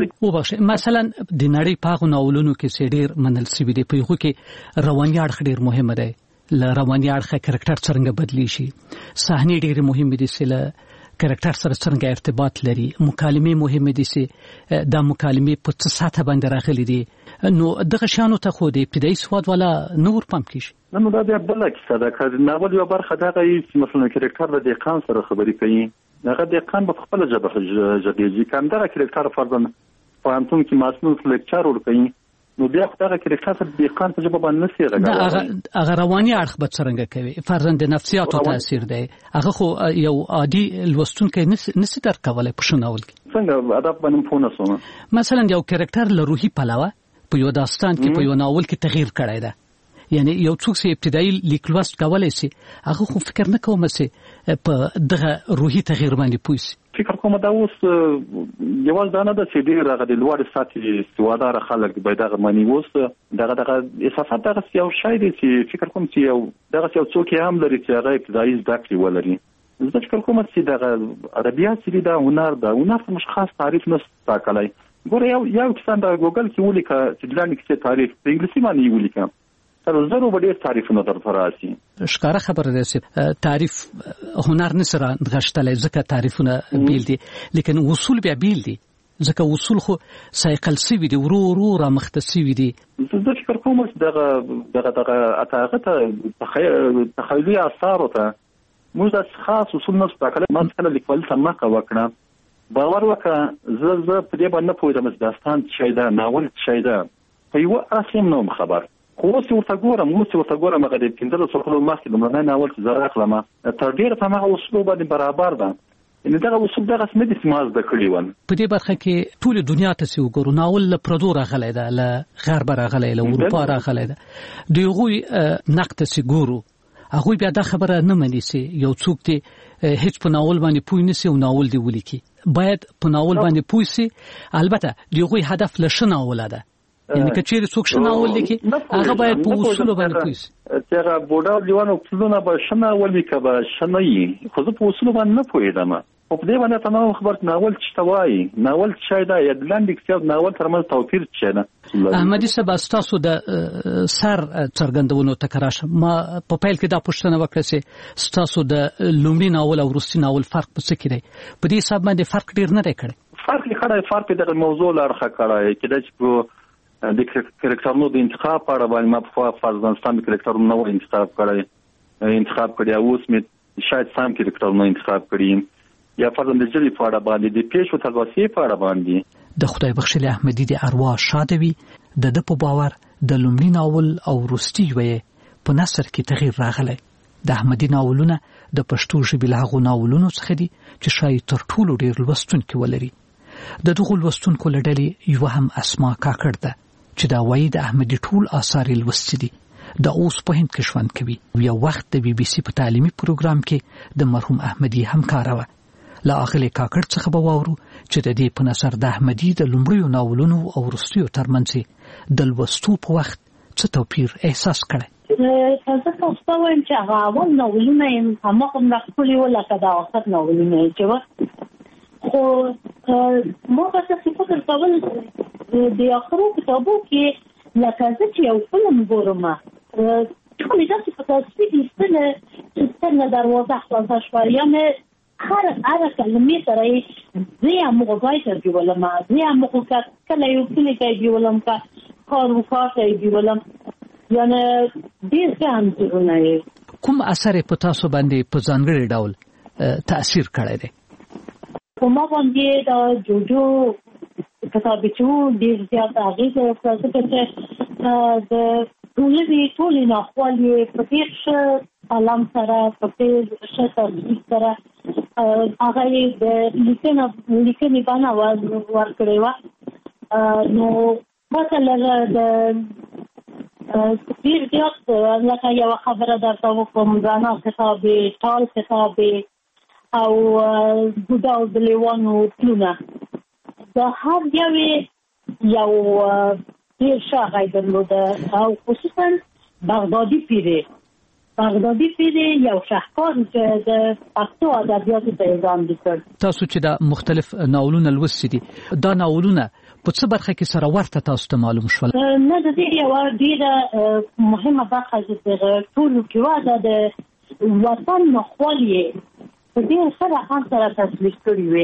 د نړۍ په ناولونو کې سیډیر منل سوي دی په یو کې رواني اړخ ډیر مهم دی ل رواني اړخ کرکټر څنګه بدلی شي صحنه ډیر مهم دي چې کرکټر سره څنګه ارتباط لري مکالمه مهمه دي چې د مکالمه په څه ساته باندې راغلي دي نو دغه شانو ته خو د ابتدایي سواد ولا نور پم کیږي نو دا د بل کیسه ده چې ناول یو برخه دغه چې مثلا کرکټر د دقان سره خبرې کوي هغه دقان په خپل ژبه ژبېږي کوم دا کرکټر فرضاً فهمتون کې مسنون لیکچر ور کوي نو بیا دغه کرکټر د دقان په ژبه باندې نسی راغلی هغه رواني اړخ به څنګه کوي فرضاً د نفسیاتو تاثیر دی هغه خو یو عادي لوستونکي نسی در کولای په شناول کې څنګه ادب باندې پونه سوم مثلا یو کرکټر له روحي پلاوه په یو داستان کې په یو ناول کې تغییر کړی دی یعنی یو څوک چې ابتدایي لیکلوست کولای شي هغه خو فکر نه کوم چې په دغه روحي تغییر باندې پوي فکر کوم دا اوس یوال دانه د سیډي راغلي د لوړ ساتي سوادار خلک به دغه معنی اوس دغه احساسات دغه یو شای دی چې فکر کوم چې یو دغه یو څوک هم لري چې هغه ابتدایي زده کړې ولري زه فکر کوم چې دغه ادبیات چې دا هنر مش خاص تعریف نه تاکلای ګوره یو کسان د ګوګل کې ولیکه چې دلته کې تعریف په انګلیسي باندې ولیکه تر زرو ډېر تعریفونه درته راشي ښکاره خبره ده چې تعریف هنر نه سره غشتلې ځکه تعریفونه بیل دي لیکن اصول بیا بیل دي ځکه اصول خو سایکل سوي دي ورو را مختصي وي دي زه فکر کوم چې دغه تخیلي آثار ته موږ د خاص اصول نه ستاکل ما څنګه لیکل سمه وکړه باور وکړه زه په دې باندې پوهیدم چې داستان څه دی ناول څه دی په یو اسیم نو خبر خو اوس ورته ګورم هغه د 15 سلو مخکې لمړنی ناول چې زه راغلم تر ډېره په هغه اصول باندې برابر ده ان دغه اصول دغه سم دي چې ماز د کړی ون په دې برخه کې ټول دنیا ته سی وګورو ناول له پردو راغلی ده له غرب راغلی له اروپا راغلی ده دوی نقد سی ګورو هغه بیا دا خبره نه مني چې یو څوک دی هیڅ په ناول باندې پوی نسی او ناول دی ولیکي باید په ناول باندې پوی سي البته دوی هدف لشنه ولاده یعنی کچېر څوک شنه ولیکي هغه باید په اصول باندې پوی سي چې هغه بوډا دیوانو اصولونه به شنه ولیکه به شنه یي خو په اصول باندې نه پوهیدم په دې باندې تمام خبرت ناول څه وایي ناول څه دی یا د لاندې کتاب ناول ترمنځ توپیر څه نه احمدي صاحب تاسو د سر څرګندونو تکراش ما په پیل کې دا پوښتنه وکړه چې تاسو د لومړي ناول او وروستي ناول فرق په څه کې دی په دې حساب باندې فرق ډیر نه دی کړی فرق د موضوع لارخه کړی کله چې د کرکټرونو د انتخاب په اړه باندې ما په فرضاً د کرکټرونو نو انتخاب کړی اوس مې شاید سم کرکټرونو انتخاب کړی یا فرضاً د جری په اړه باندې د پیښو تلوسې په اړه باندې د خدای بخښلي احمدي د ارواح شادوي د په باور د لومړي ناول او وروستي وې په نثر کې تغییر راغلی د احمدي ناولونه د پښتو ژبې له هغو ناولونو څخه دي چې شاید تر ټولو ډیر لوستونکي ولري د دغو لوستونکو له ډلې یو هم اسما کاکړ ده چې دا وایي د احمدي ټول آثار لوستي دي د اوس په هند کې ژوند کوي یو وخت د بي بي سي په تعلیمي پروګرام کې د مرحوم احمدي همکار و لا اخلي کاکړ څخه به واورو چې د دې په نظر د احمدي د لومړیو ناولونو او وروستیو ترمنځ د لوستو په وخت څه توپیر احساس کړي تاسو تاسو وایم چې هغه اول ناولونه یې هماغه نقلي ولا کدا وخت ناولونه چې خو مو تاسو فکر کول د اخرو کتابو کې لکه چې یو فلم ګورم ټول داسې په تاسو کې ستنه دروازه خلاصه شوه یعنی هر کلمې سره زه موږ ترجمه زه موږ کله یو کلی کې ولم کا کار وکړای ولم یعنی ډیر څه هم کوم اثر په تاسو باندې په ځانګړي ډول تاثیر کړی دی کومه باندې دا جوجو کتابچو ډیر زیات هغه څه چې د ټولې نه خپلې پټیش قلم سره په ډېر ښه ترتیب سره هغه د لیکنې بڼه ورکړې وه. نو مثلا د ډېر زیات لکه یوه خبره درته وکړم، رانا کتاب یې، ټال کتاب یې او بوډا او د لیوانو پلونه، د هر یوې یو ډېر ښه هغه یې درلوده او خصوصا بغدادي پیر یو شاهکار چې د پښتو ادبیاتو ته یې ځان لیکل. تاسو چې دا مختلف ناولونه لوستي دي، دا ناولونه په څه برخه کې سره ورته تاسو ته معلوم شول؟ نه، د دې یوه ډېره مهمه برخه چې د ټولو کې وه، دا د وطن نښول یې په ډېر ښه رقم سره تصویر کړي وې.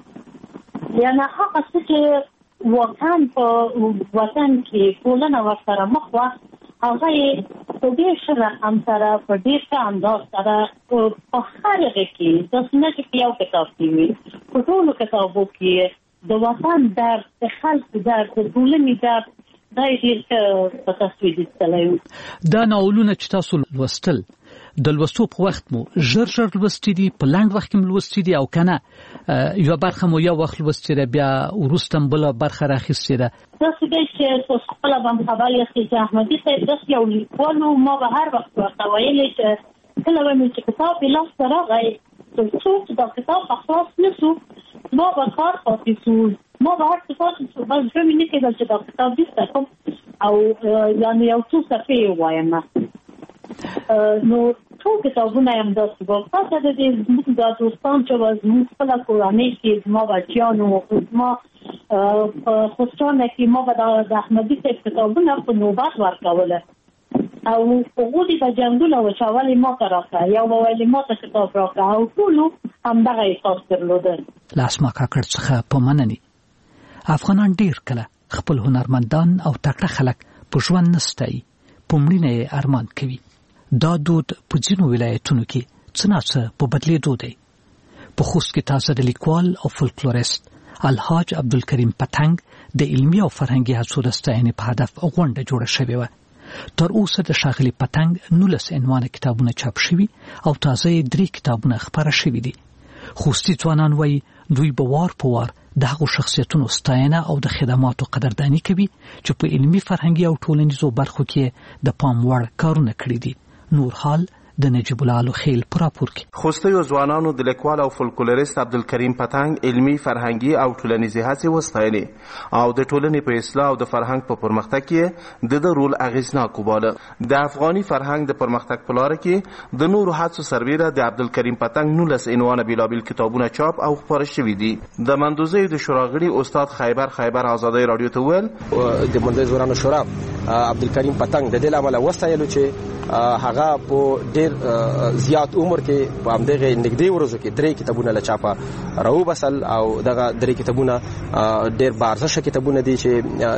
یعنې هغه څه چې واقعا په وطن کې ټولنه ورسره مخ وه، هغه یې په ډېر ښه رقم سره په ډېر ښه انداز سره په هر هغه کې، داسې نه چې په یو کتاب کې وي، په ټولو کتابو کې د وطن درد، د خلکو درد، د ټولنې درد، دا یې ډېر ښه په تصویر ایستلی و. دا ناولونه چې تاسو لوستل، د لوستو په وخت مو ژر لوستي دي، په لنډ وخت کې مو لوستي دي، او که نه یوه برخه مو یو وخت لوستې ده بیا وروسته بله برخه راخیستې ده؟ داسې دی چې تاسو خپله به هم خبر یاستئ چې احمدي صاحب داسې یو لیکوال و، ما به هر وخت ورته ویلې چې کله به مې چې کتاب یې لاسته راغی، تر څو چې دا کتاب به خلاص نه شو، ما به کار پاتې شو، ما به هر څه پاتې شو، بس زړه مې نه کېدل چې دا کتاب بیرته کړم او یعنې یو څو صفحې یې ووایم. نو ټول کتابونه یې همداسې وو. پته د دې زموږ دا دوستان چې وه زموږ خپله کورنۍ کې زما بچیان وو، زما په خوستانه کې ما به د احمدي صاحب کتابونه په نوبت ورکوله او هغوی به جنګونه وچولې ما ته راکړه، یو به ویلې ما ته کتاب راکړه او ټولو همدغه احساس درلوده. له اسما کاکړ څخه په مننې. افغانان ډېر کله خپل هنرمندان او تکړه خلک په ژوند نه ستایي، په مړینه یې ارمان کوي. دا دود په ځینو ولایتونو کې څه ناڅه په بدلېدو دی. په خوست کې تازه د لیکوال او فولکلوریست الحاج عبدالکریم پتنګ د علمي او فرهنګي هڅو د ستاینې په هدف غونډه جوړه شوې وه. تر اوسه د ښاغلي پتنګ 19 عنوانه کتابونه چاپ شوي او تازه 3 کتابونه خپاره شوي دي. خوستي ځوانان وایي دوی به وار په وار د هغو شخصیتونو ستاینه او د خدماتو قدرداني کوي چې په علمي فرهنګي او ټولنیزو برخو کې د پام وړ کارونه کړي دي. نور حال د نجیب الله لوخیل پر راپور کې. خوستي ځوانانو د لیکوال او فولکلوریست عبدالکریم پتنګ علمي فرهنګي او ټولنیزي هڅې وستایلې او د ټولنې په اصلاح او د فرهنګ په پرمختګ کې د رول اغیزناک وباله. د افغاني فرهنګ د پرمختګ په لاره کې د نورو هڅو سربیره د عبدالکریم پتنګ 19 عنوانه بیلابیل کتابونه چاپ او خپاره شوي دي. د مندوزۍ د شوراغړي استاد خیبر آزادۍ رادیو ته ویل د مندوزۍ ځوانانو شورا عبدالکریم پتنګ د دې لامل وستایلو چې هغه په ډېر زیات عمر کې په همدغه نږدې ورځو کې 3 کتابونه له چاپه راوبسل او دغه 3 کتابونه ډېر بارزښه کتابونه دي چې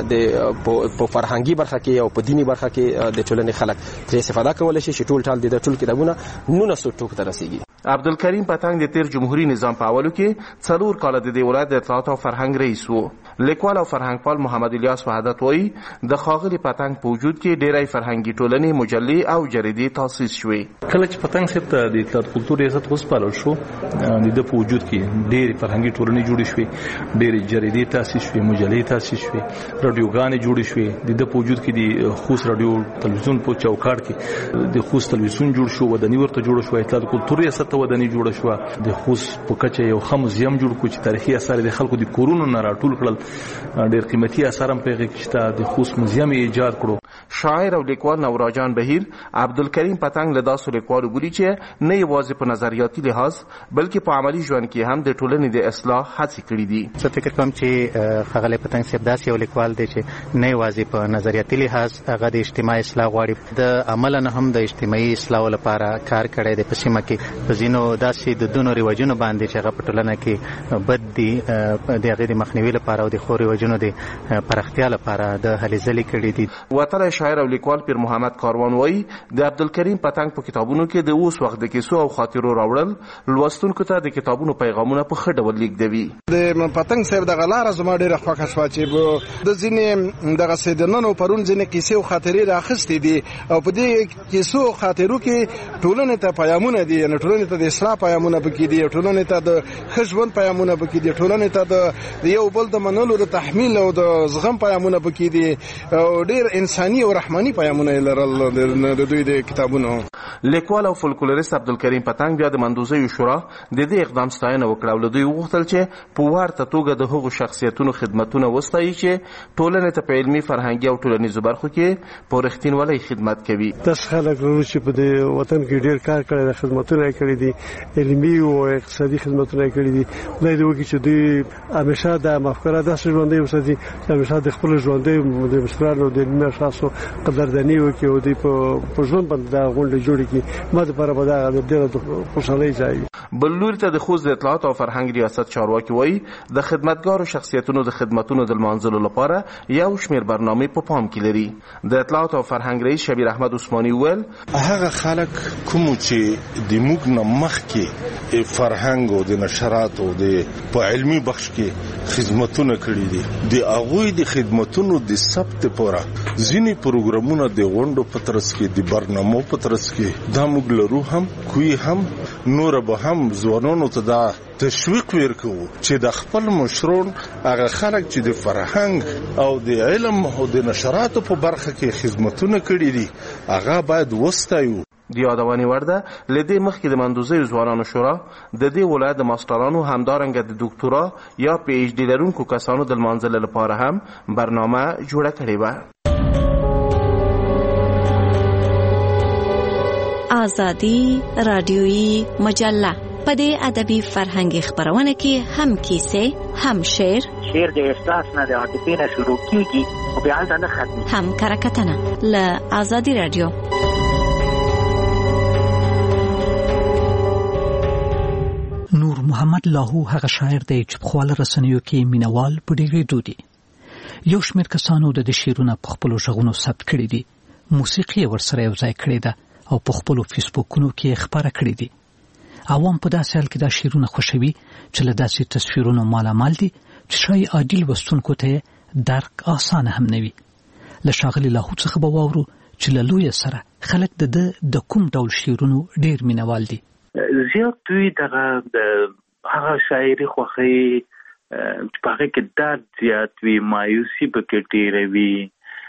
په فرهنګي برخه کې او په دینی برخه کې د ټولنې خلک ترې استفاده کولی شي چې ټول د ټول کتابونه 19 ټوک ته رسیږي. عبدالکریم پتنګ د تیر جمهوریت نظام په اولو کې 4 کال د ولایت د اطلاعات او فرهنګ رئیس وو. لیکوال او فرهنګپال محمد الیاس وحدت وایي د ښاغلي پتنګ په وجود کې ډېری فرهنګي ټولنې مجلې او جریدې تاسیس شوې. کله چې پتنګ صاحب ته د اطلاعات کلتور ریاست وسپارل شو، د په وجود کې ډېری فرهنګي ټولنې جوړې شوې، ډېری جریدې تاسیس شوې، مجلې تاسیس شوې، رادیوګانې جوړې شوې. د په وجود کې د خوست رادیو تلویزیون په چوکاټ کې د خوست تلویزیون جوړ شو، وداني ورته جوړ شو، اطلاعات کلتور ریاست ته وداني جوړ شو. د خوست په کچه یو موزیم جوړ کو چې تاریخي آثار د خلکو د کورونو نه راټول کړل. ډېر قیمتي آثار هم په کې شته. د خوست موزیم یې ایجاد کړو. شاعر او لیکوال نوراجان بهیر عبدالکریم پتنګ له داسې لیکوالو بولي چې نه یوازې په نظریاتي لحاظ بلکې په عملی ژوند کې هم د ټولنې د اصلاح هڅې کړې دي. زه فکر کوم چې ښاغلی پتنګ صاحب داسې یو لیکوال دی چې نه یوازې په نظریاتي لحاظ هغه د اجتماعي اصلاح غواړي، د عملا هم د اجتماعي اصلاح لپاره کار کړی دی. په سیمه کې په ځینو داسې دودونو رواجونو باندې چې هغه په ټولنه کې بد دي د هغې د مخنیوي لپاره او د ښو رواجونو د پراختیا لپاره د هلې ځلې کړي دي. وتلی شاعر او لیکوال پیر محمد کاروان وایي د عبدالکریم پتنګ په کتابونو کې د اوس وخت د کیسو او خاطرو راوړل لوستونکو ته د کتابونو پیغامونه په ښه ډول لیږدوي. د پتنګ صاحب دغه لاره زما ډېره خوښه شوه چې د ځینې دغسې د نن او پرون ځینې کیسې او خاطرې رااخیستې دي او په دې کیسو او خاطرو کې ټولنې ته پیغامونه دي، یعنې ټولنې ته د اصلاح پیغامونه پکې دي، ټولنې ته د ښه ژوند پیغامونه پکې دي، ټولنې ته د یو بل د منلو د تحمیل او د زغم پیغامونه پکې دي او ډېر انساني او رحماني پیغامونه یې لرل د دوی د کتابونو. لیکوال او فولکلوریست عبدالکریم پتنګ بیا د مندوزیو شورا د دې اقدام ستاینه وکړه او له دوی وغوښتل چې په ورته توګه د هغو شخصیتونو خدمتونه وستایي چې ټولنې ته په علمي فرهنګي او ټولنیزو برخو کې په رښتینولۍ خدمت کوي. داسې خلک لرو چې په دې وطن کې ډېر کار کړی دی، خدمتونه یې کړي دي، علمي او اقتصادي خدمتونه یې کړي دي. خدای دې وکړي چې دوی همیشه دا مفکوره داسې ژوندۍ وساتي چې همیشه د خپل ژوندۍ د مشرانو د علمي اشخاصو قدرداني وکړي او دوی په ژوند باندې دا غونډې جوړې کړي. ما دپاره به دا ډېره خوشحالۍ ځای وي. بل لوري ته د خوست د اطلاعات او فرهنګ ریاست چارواکي وایي د خدمتګارو شخصیتونو د خدمتونو د لمانځلو لپاره یو شمېر برنامې په پام کې لري. د اطلاعات او فرهنګ رئیس شبیر احمد عثماني وویل هغه خلک کوم چې د موږ نه مخکې فرهنګ او د نشرات او د په علمي بخش کې خدمتونه کړي دي، د هغوی د خدمتونو د ثبت لپاره ځینې پروګرامونه د غونډو په ترڅ کې د برنامو په ترڅ کې دا موږ لرو هم کوی هم نور به هم ځوانانو ته دا تشویق ورکوو چې د خپل مشرون هغه خلک چې د فرهنګ او د علم او د نشراتو په برخه کې خدمتونه کړي دي هغه باید وستایو. د یادونې وړ ده له دې مخکې د مندوزیو ځوانانو شورا د دې ولایت د ماسټرانو همدارنګه د ډاکټورا یا پی ایچ ډي لرونکو کسانو د لمانځلو لپاره هم برنامه جوړه کړې وه. آزادی رادیویی مجله په دې ادبي فرهنګي خبرونه کې هم کیسې، هم شعر د احساس نه د عاطفې نه شروع کیږي او بیا نه ختمي، هم کرکټنه له آزادی رادیو. نور محمد لاهو هغه شاعر دی چې په خواله رسنیو کې مینوال په ډېرېدو دي. یو شمېر کسانو د شعرونه په خپلو غږونو ثبت کړي دي، موسیقي ورسره یو ځای کړې ده او په خپلو فیسبوکونو کې خپاره کړي دي. عوام په داسې حال کې دا شعرونه خوښوي چې له داسې تصویرونو مالامال دي چې شاید عادي لوستونکو ته درک آسانه هم نه وي. له ښاغلي لاهو څخه به واورو چې له لویه سره خلک د کوم ډول شعرونو ډېر مینوال دي. زیات دوی دغه هغه شاعري خوښوي چې په هغې کې درد زیات وي، مایوسي پکې ډېره وي.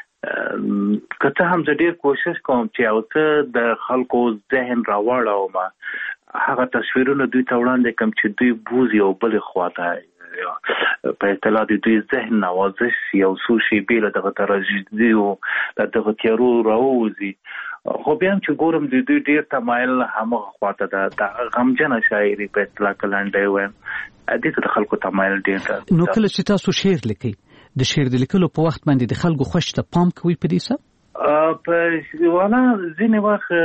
که څه هم زه ډېر کوشش کوم چې یو څه د خلکو ذهن راواړوم، هغه تصویرونه دوی ته وړاندې کوم چې دوی بوځي او بلې خوا ته په اطلاع د دوی ذهن نوازش یو څو شیبې له دغه تراژیدي او له دغه تیارو راووځي. خو بیا هم چې ګورم د دوی ډېر تمایل همغه خوا ته ده، د غمجنه شاعري په اطلاع که لنډی وایم دې ته د خلکو تمایل ډېر ده. نو کله چې تاسو شعر لیکئ د شعر د لیکلو په وخت باندې د خلکو خوښ ته پام کوئ په دې څه؟ په والا ځینې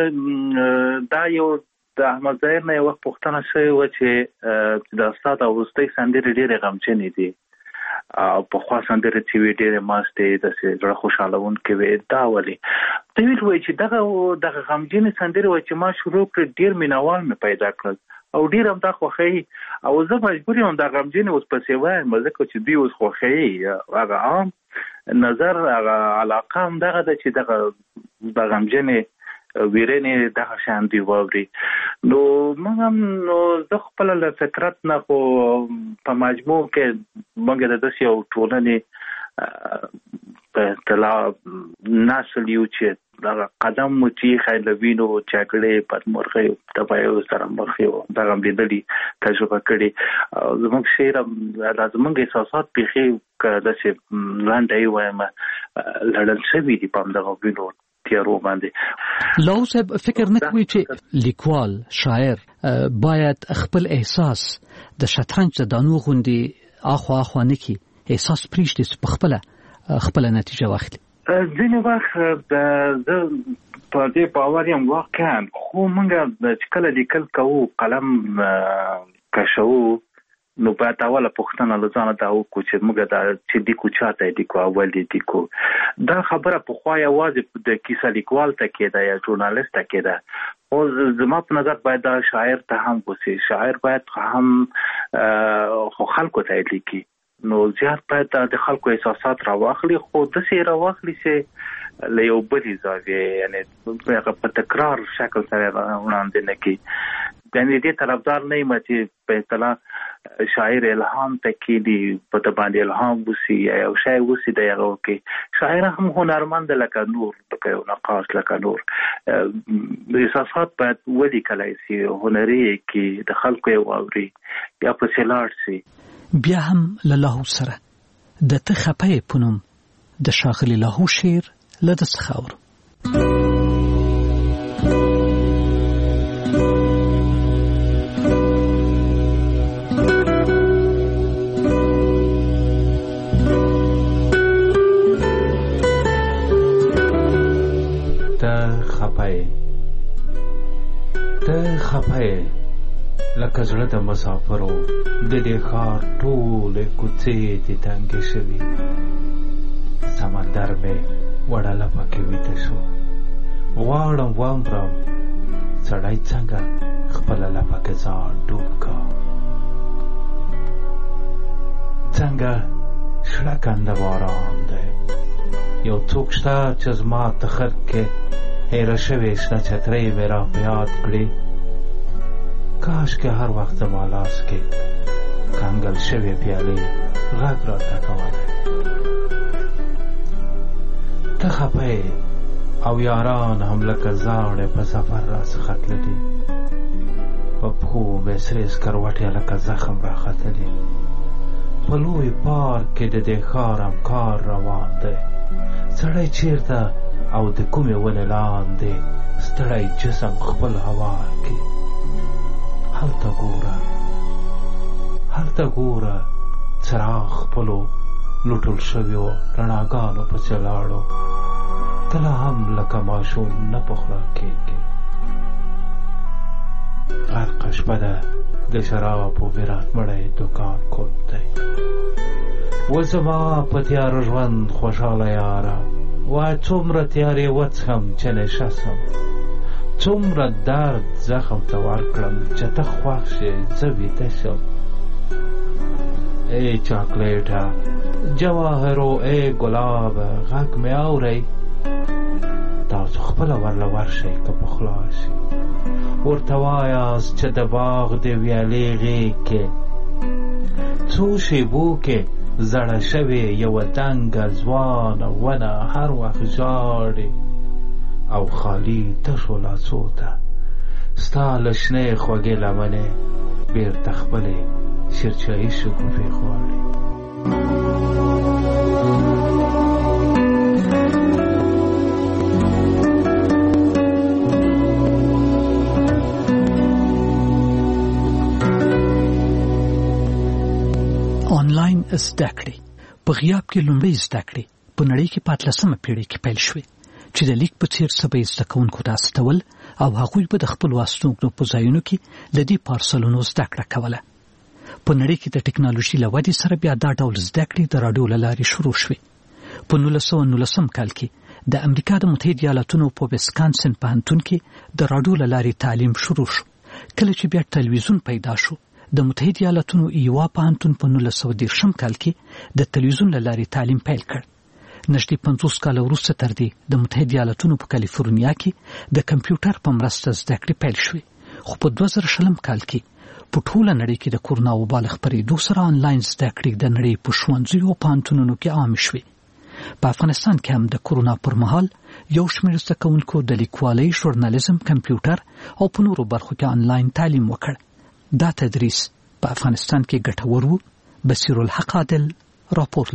وخت دا یو د احمد ظاهر نه یو وخت پوښتنه شوې وه چې د استاد او وروستۍ سندرې ډېرې غمجنې دي او پخوا سندرې چې وي ډېرې ماستې داسې زړه خوشحالونکې وې. دا ولې ته وایي چې دغه غمجنې سندرې وایي چې ما شروع کړې ډېر مینوال مې پیدا کړل او ډېر هم دا خوښوي او زه مجبور یم دا غمجنې اوس پسې وایم ځکه چې دوی اوس خوښوي. هغه عام نظر هغه علاقه هم دغه ده چې دغه د غمجنې ویرنې دغه شان دی واوري. نو موږ هم نو زه خپله له فطرت نه خو په مجموع کې موږ د داسې یو ټولنې په اصطلاح نسل یو چې دغه قدم مو تیښی له وینو جګړې بدمرغیو تباهیو سره مخ یو دغه هم لیدلي تجربه کړي. زموږ شعر زموږ احساسات بیخي که داسې لنډی وایم لړل شوي دي په همدغه وینو تیارو باندې. لاهو صاحب فکر نه کوي چې لیکوال شاعر باید خپل احساس د شطرنج د دانو غوندې اخوا نه کړي، احساس پرېږدي چې خپله نتیجه واخلي؟ ځینې وخت زه په دې باور یم واقعا، خو موږ چې کله لیکل کوو قلم کشوو نو باید اوله پوښتنه له ځانه دا وکړو چې موږ دا چې دی کو چاته دی کو اول دی کو دا خبره په خو یوازې د کیسه لیکوال ته کېده یا ژورنالیست ته کېده او زما په نظر باید دا شاعر ته هم وسی شاعر باید هم خو خلکو ته لیکي نو زیات باید د خلکو احساسات راواخلي خو داسې راواخلي چې له یو بلې زاویې یعنې په تکرار شکل سره وړاندې نه کړي یعنې دې طرفدار نه یم چې په اصطلاح شاعر الهام ته کېدي په ده باندې الهام وسي یا یو شی وسي د هغه وکړي شاعر هم هنرمند لکه نور لکه یو نقاش لکه نور احساسات باید ولیکلی سي هنري کې د خلکو یې واوري یا پسې لاړ سي بیا هم له لاهو سره د ته خپه په نوم د ښاغلي لاهو شعر له ده څخه اورو لکه زړه د مسافرو د دې ښار ټولې کوڅې دې تنګې شوي سمندر مې وړه لپه کې ویده شو غواړم واورم سړی څنګه خپله لپه کې ځان ډوب کا څنګه شړه کنده باران دی یو څوک شته چې زما تخر کې هیره شوې شنه چترۍ مې را په یاد کړي کاش که هر وخت زما لاس کې کنګل شوې پیالې غږ راته کولی ته خپه او یاران هم لکه زاړې په سفر راڅخه تللي په پښو مې سرې سکروټې لکه زخم راختلي په لوی پارک کې د دې ښار هم کار روان دی سړی چیرته او د کومې ونې لاندې ستړی جسم خپل هوار کې هلته ګوره څراغ خپلو لوټل شویو رڼاګانو پسې لاړو کله هم لکه ماشوم نه په خوله کېږي غرقه شپه ده د شرابو ویرات مړی دوکان کود دی و زما په تیاره ژوند خوشحاله یاره وای څومره تیارې وڅښم چې نشه سم څومره درد زخم ته ورکړم چې ته خوښ شې زه ویده شم ای چاکلیټه جواهرو ای ګلابه غږ مې اورئ تاسو خپله ورله ورشئ که په خوله شي ورته وایاست چې د باغ د ویالې غېږ کې څو شېبو کې زړه شوې یوه دنګه ځوانه ونه هر وخت ژاړي او خالی تشو لاسو ته ستا له شنې خوږې لمنې بېرته خپلې شیرچایي شګوفې غواړي آنلاین زده کړې په غیاب کې لومړی زده کړې په نړۍ کې په 18مه پیړۍ کې پیل شوې چې د لیک په څیر څه به زده کوونکو ته استول او هغوی به د خپلو استوګنو په ځایونو کې له دې پارسلونو زده کړه کوله په نړۍ کې د ټکنالوژي له ودې سره بیا دا ډول زده کړې د راډیو له لارې شروع شوې په 1919 کال کې د امریکا د متحده ایالاتونو په ویسکانسن پوهنتون کې د راډیو له لارې تعلیم شروع شو کله چې بیا تلویزیون پیدا شو د متحده ایالاتونو ایوا پوهنتون په 1930 کال کې د تلویزیون له لارې تعلیم پیل کړ نږدې 50 کاله وروسته تر دې د متحده ایالاتونو په کالیفورنیا کې د کمپیوټر په مرسته زده کړې پیل شوې خو په 2020 کال کې په ټوله نړۍ کې د کورونا وبا له خپرېدو سره آنلاین زده کړې د نړۍ په ښوونځیو او پوهنتونونو کې عامې شوې په افغانستان کې هم د کورونا پر مهال یو شمېر زده کوونکو د لیکوالۍ ژورنالیزم کمپیوټر او په نورو برخو کې آنلاین تعلیم وکړ دا تدریس په افغانستان کې ګټور و بصیر الحق عادل راپور لري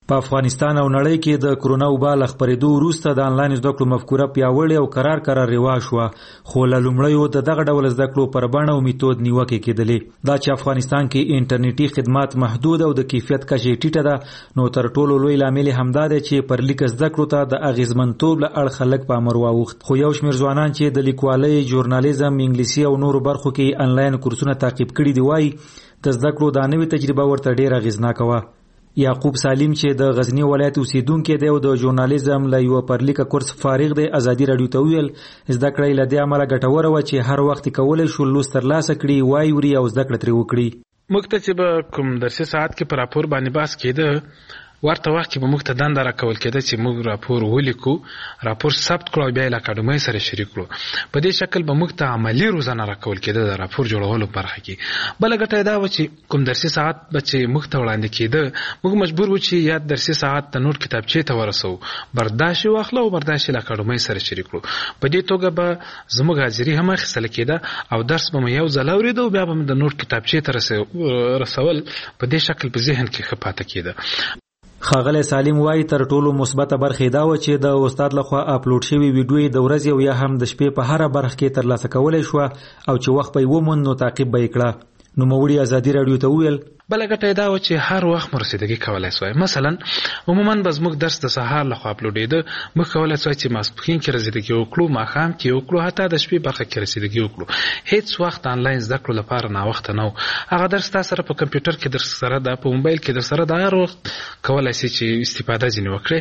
په افغانستان او نړۍ کې د کرونا وبا له خپرېدو وروسته د انلاین زده کړو مفکوره پیاوړې او قرار رواج شوه، خو له لومړیو د دغه ډول زده کړو پر بڼه او میتود نیوکې کېدلې. دا چې افغانستان کې انټرنیټي خدمات محدود او د کیفیت کچه ټیټه ده، نو تر ټولو لوی لامل همدا دی چې پر لیک زده کړو ته د اغیزمنتوب له اړخه لږ پام واوښت. خو یو شمېر ځوانان چې د لیکوالۍ، ژورنالیزم، انګلیسي او نورو برخو کې انلاین کورسونه تعقیب کړي دي وایي د زده کړو دا نوې تجربه ورته ډېره اغیزناکه وه. یعقوب سالم چې د غزنی ولایت اوسیدونکی دی او د ژورنالیزم له یو پرلیکه کورس فارغ دی، ازادي رادیو ته ویل زده کړه له دې عمله ګټوره وه چې هر وخت کولای شو لوست ترلاسه کړي، وایوري او زده کړه ترې وکړي. موږ ته چې به کوم درسي ساعت کې په راپور باندې بحث کېده، ورته وخت کې به موږ ته دنده راکول کېده چې موږ راپور ولیکو، راپور ثبت کړو او بیا یې له اکاډمۍ سره شریک کړو. په دې شکل به موږ ته عملي روزنه راکول کېده د راپور جوړولو برخه کې. بله ګټه یې دا وه چې کوم درسي ساعت به چې موږ ته وړاندې کېده، موږ مجبور وو چې یا درسي ساعت د نوټ کتابچې ته ورسوو، برداشت یې واخلو او برداشت یې له اکاډمۍ سره شریک کړو. په دې توګه به زموږ حاضري هم اخیستله کېده او درس به مو یو ځل اورېده او بیا به مو د نوټ کتابچې ته رسول. په دې شکل په ذهن کې ښه پاته کېده. ښاغلی سالم وایي تر ټولو مثبته برخه دا و چې د استاد لخوا اپلوډ شوي ویډیو د ورځې او یا هم د شپې په هره برخه کې ترلاسه کولی شوه او چې وخت به یې وموند نو تعقیب به یې کړه. نوموړي ازادي رادیو ته وویل بله ګټه یې دا وه چې هر وخت مو رسیدګي کولی سوای. مثلا عموما به زموږ درس د سهار لخوا اپلوډېده، موږ کولی سوای چې ماسپښین کې رسیدګي وکړو، ماښام کې وکړو، حتی د شپې برخه کې رسیدګي وکړو. هیڅ وخت انلاین زده کړو لپاره ناوخته نه و. هغه درس تا سره په کمپیوټر کې در سره ده، په موبایل کې در سره ده، هر وخت کولی سي چې استفاده ځینې وکړې.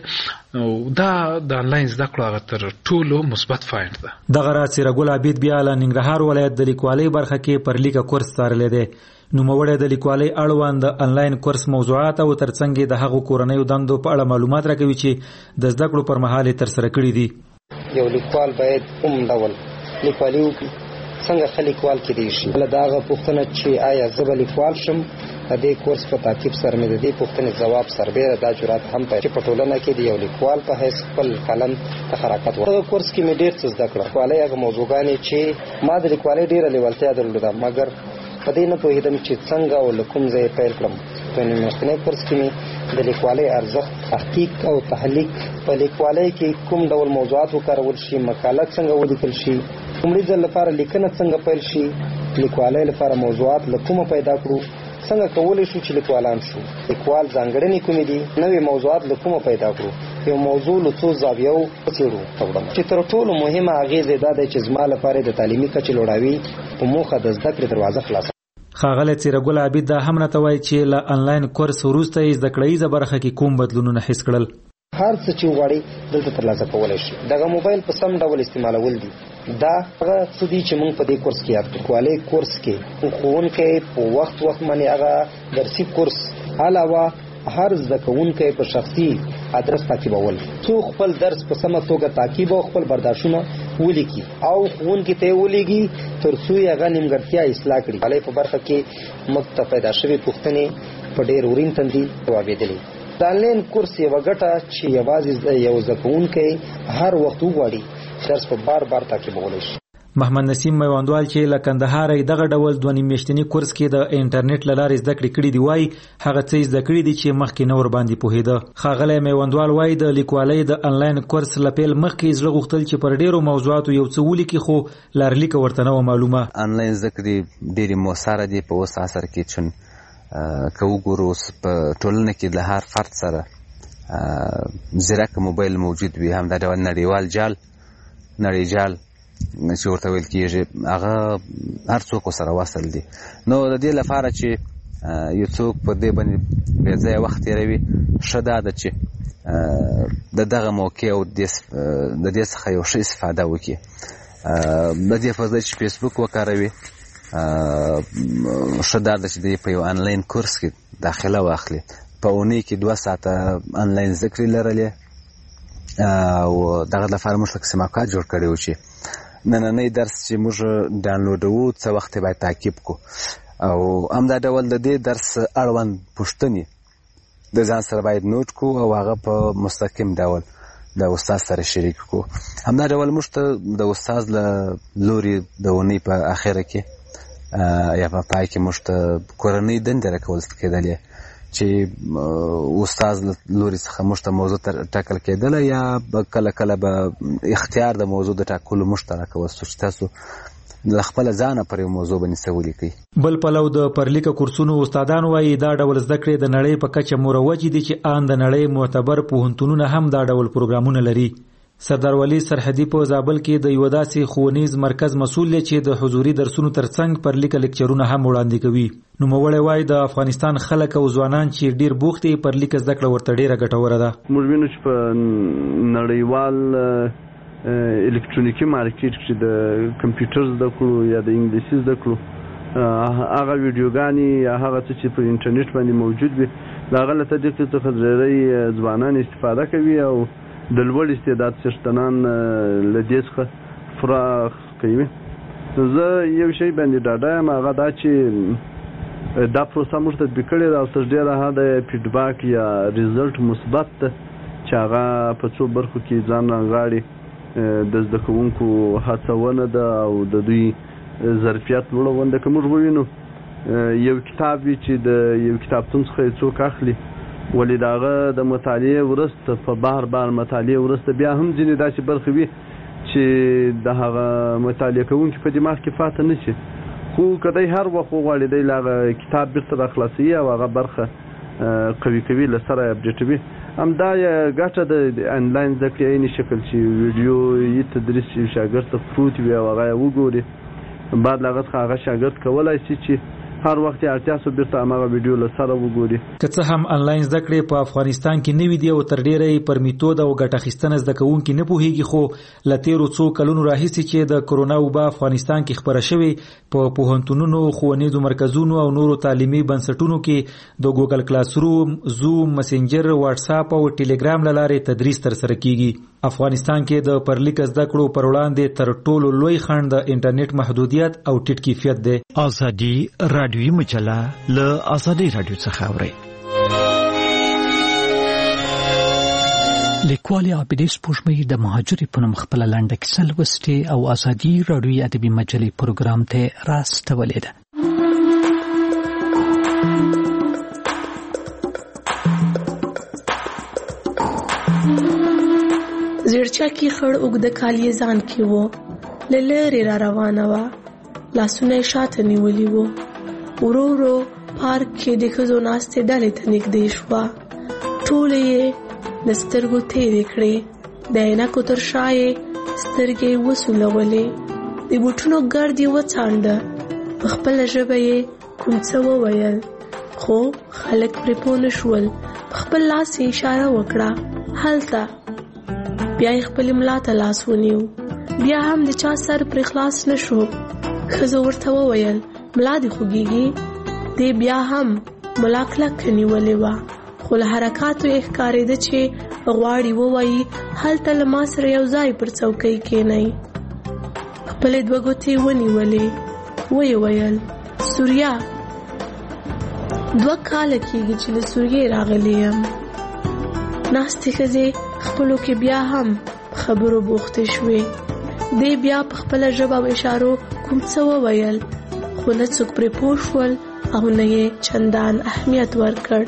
دا د انلاین زده کړو هغه تر ټولو مثبت فایند ده. دغه راز څیرهګل عابد بیا له ننګرهار ولایت د لیکوالۍ برخه کې پر لیکه کورس څارلی دی. نوموړی د لیکوالۍ اړوند د انلاین کورس موضوعات او ترڅنګ د هغو کورنیو دندو په اړه معلومات راکوي چې د زده کړو پر مهال یې ترسره کړي دي. یو لیکوال باید کوم ډول لیکوالي وکړي، څنګه ښه لیکوال کیدی شي. بله د هغه پوښتنه چې آیا زه به لیکوال شم، د دې کورس په تعقیب سره مې د دې پوښتنې ځواب سربیره دا جرات هم په چې په ټولنه کې د یو لیکوال په حیث خپل قلم ته حرکت وکړم. دغه کورس کې مې ډېر څه زده کړه. لیکوالۍ هغه موضوعګانې چې ما د لیکوالۍ ډېره لیوالتیا درلوده، مګر په دې نه پوهېدم چې څنګه او له کوم ځایه پیل کړم. په میاشتني کورس کې مې د لیکوالۍ ارزښت، تحقیق او تحلیق، په لیکوالۍ کې کوم ډول موضوعات وکارول شي، مقاله څنګه ولیکل شي، لومړي ځل لپاره لیکنه څنګه پیل شي، لیکوالۍ لپاره موضوعات له کومه پیدا کړو، څنګه کولی شو چې لیکوالان شو، لیکوال ځانګړنې کومې دي، نوې موضوعات له کومه پیدا کړو، یو موضوع له څو زاویو وڅېړو. چې تر ټولو مهمه اغېز یې دا دی چې زما لپاره د تعلیمي کچې لوړاوي په موخه د زده کړې دروازه خلاصه. ښاغلی څیرهګل عابد دا هم راته وایي چې له انلاین کورس وروسته یې زده کړیزه برخه کې کوم بدلونونه حس کړل. هر څه چې وغواړي دلته ترلاسه کولی شي. دغه موبایل په سم ډول استعمالول دي. دا هغه څه دي چې موږ په دې کورس کې یاد کړو. لیکوالۍ کورس کې ښوونکی په وخت باندې هغه درسي کورس علاوه هر زده کوونکی په شخصي ادرس تعقیبول، څو خپل درس په سمه توګه تعقیب او خپل برداشتونه ولیکي او ښوونکي ته یې ولیږي تر څو یې هغه نیمګړتیا اصلاح کړي. لیکوالۍ په برخه کې موږ ته پیدا شوې پوښتنې په ډېر ورین تندي ځوابېدلې. د انلاین کورس یوه ګټه چې یوازې یو زده کوونکی هر وخت وغواړي درس په بار بار تعقیبولی شي. محمد نسیم میوندوال چې له کندهاره دغه ډول 2 میاشتني کورس کې د انټرنیټ له لارې زده کړې کړي دي وایي هغه څه زده کړي دي چې مخکې نه ورباندې پوهېده. ښاغلی میوندوال وایي د لیکوالۍ د انلاین کورس له پیل مخکې زړه غوښتل چې پر ډېرو موضوعاتو یو څه ولیکي، خو لارلیکه ورته نه وه معلومه. انلاین زده کړې ډېرې مؤثره دي په اوس عصر کې، چون که وګورو په ټولنه کې له هر فرد سره زیرک موبایل موجود وي، هم دا ډول نړیوال جال چې ورته ویل کېږي هغه هر څوک سره وصل دي. نو د دې لپاره چې یو څوک په دې باندې بې ځایه وخت تېروي، ښه دا ده چې د دغه موقع او د دې څخه یو ښه استفاده وکړي. د دې په ځای چې فیسبوک وکاروي، ښه دا ده چې د په یو انلاین کورس کې داخله واخلي. په اونۍ کې 2 ساعته انلاین زده کړې لرلې او دغه لپاره موږ تقسیمات جوړ کړی و چې نننی درس چې موږ ډاونلوډوو څه وخت باید تعقیب کو، او همدا ډول د دې درس اړوند پوښتنې د ځان سره باید نوٹ کو او هغه په مستقیم ډول د استاد سره شریک کو. همدا ډول موږ ته د استاد له لوري د اونۍ په اخره کې یا په پای کې موږ ته کورنۍ دندې راکول کېدلې چې استاد لوري څخه موږ ته موضوع ټاکل کېدله یا کله کله به اختیار د موضوع د ټاکلو مشترک وسو چې تاسو د خپل ځان پر یو موضوع باندې سوالي کوي. بل پلو د پرلیکه کورسونو استادان وایي دا ډول زده کړې د نړۍ په کچه مروج دي چې آن د نړۍ معتبر پوهنتونونه هم دا ډول پروګرامونه لري. سردار ولی سرحدي په زابل کې د یو داسې ښوونیز مرکز مسؤل دی چې د حضوري درسونو ترڅنګ پرلیکه لیکچرونه هم وړاندې کوي. نوموړی وایي د افغانستان خلک او ځوانان چې ډیر بوخت دي پرلیکه زده کړه ورته ډیره ګټوره ده. موږ وینو چې په نړیوال الکترونیکي مارکیټ کې د کمپیوټر زده کړو یا د انګلیسي زده کړو هغه ویډیوګانې یا هغه څه چې په انټرنیټ باندې موجود وي د هغه له طریقې څخه ډېری ځوانان استفاده کوي او د لوړ استعداد څښتنان له دې څخه فراغ کوي. زه یو شی باندې ډاډه یم هغه دا چې دا پروسه موږ تطبیق کړې ده او تر ډېره حده فیډباک یا ریزلټ مثبت ده چې هغه په څو برخو کې ځان رانغاړي د زده کوونکو هڅونه ده او د دوی ظرفیت لوړونه ده. که موږ ووینو یو کتاب وي چې د یو کتابتون څخه یې څوک اخلي ولې د هغه د مطالعې وروسته په بار مطالعې وروسته بیا هم ځینې داسې برخې وي چې د هغه مطالعه کوونکي په دماغ کې پاته نه شي خو که دی هر وخت وغواړي دی له هغه کتاب بیرته راخلاصوي او هغه برخه قوي کوي له سره یې اپډیټوي. همدا یې ګټه د انلاین زده کړې عیني شکل چې ویډیویي تدریس چې شاګرد ته پروت وي او هغه یې وګوري بعد له هغه څخه هغه شاګرد کولی شي چې هر وخت اړتیا سو بیرته هغه ویډیو له سره وګوري. که څه هم انلاین زده کړې په افغانستان کې نوي دي او تر ډیره پر میتود او ګټه اخیستنه زده کوونکي نه پوهیږي خو له تیرو څو کلونو راهیسې چې د کرونا وبا افغانستان کې خپره شوې په پوهنتونونو ښوونیزو مرکزونو او نورو تعلیمي بنسټونو کې د ګوګل کلاس روم زوم مسنجر واتس اپ او ټیلیګرام له لارې تدریس ترسره کیږي. افغانستان کې د پرلیکه زده کړو پر وړاندې تر ټولو لوی خنډ د انټرنیټ محدودیت او ټیټ کیفیت دی. ازادي رادیوي مجله له ازادي رادیو څخه اوري. لیکوال عابدې سپوږمۍ د مهاجرې په نوم خپله لنډه کیسه لوستې او ازادي رادیوي ادبي مجلې پروګرام ته راستولې ده. زیرچاکی خړ اوږده کالی ځان کې وو للری را روانه وه لاسونه یې شاته نیولي وو ورو ورو پارک کې د ښځو ناستې ډلې ته نږدې شوه ټولې یې د سترګو تېرې کړې د عینکو تر شا یې سترګې وسولولې د بوټونو ګرد یې وڅانډه په خپله ژبه یې کوم څه وویل خو خلک پرې پوه نه شول په خپل لاس یې اشاره وکړه هلته بیا یې خپلې ملا ته لاس ونیو بیا هم د چا سر پرې خلاص نه شو ښځه ورته وویل ملا دې خوږېږي دې بیا هم ملا کلکه نیولې وه خو له حرکاتو یې ښکارېده چې غواړي ووایي هلته له ما سره یو ځای پر څوکۍ کښېنئ خپلې دوه ګوتې ونیولې ویې ویل سوریا 2 کاله کېږي چې له سوریې راغلی یم ناستې ښځې خپلو کې بیا هم خبرو بوختې شوې دې بیا په خپله ژبه او اشارو کوم څه وویل خو نه څوک پرې پوه شول او نه یې چندان اهمیت ورکړ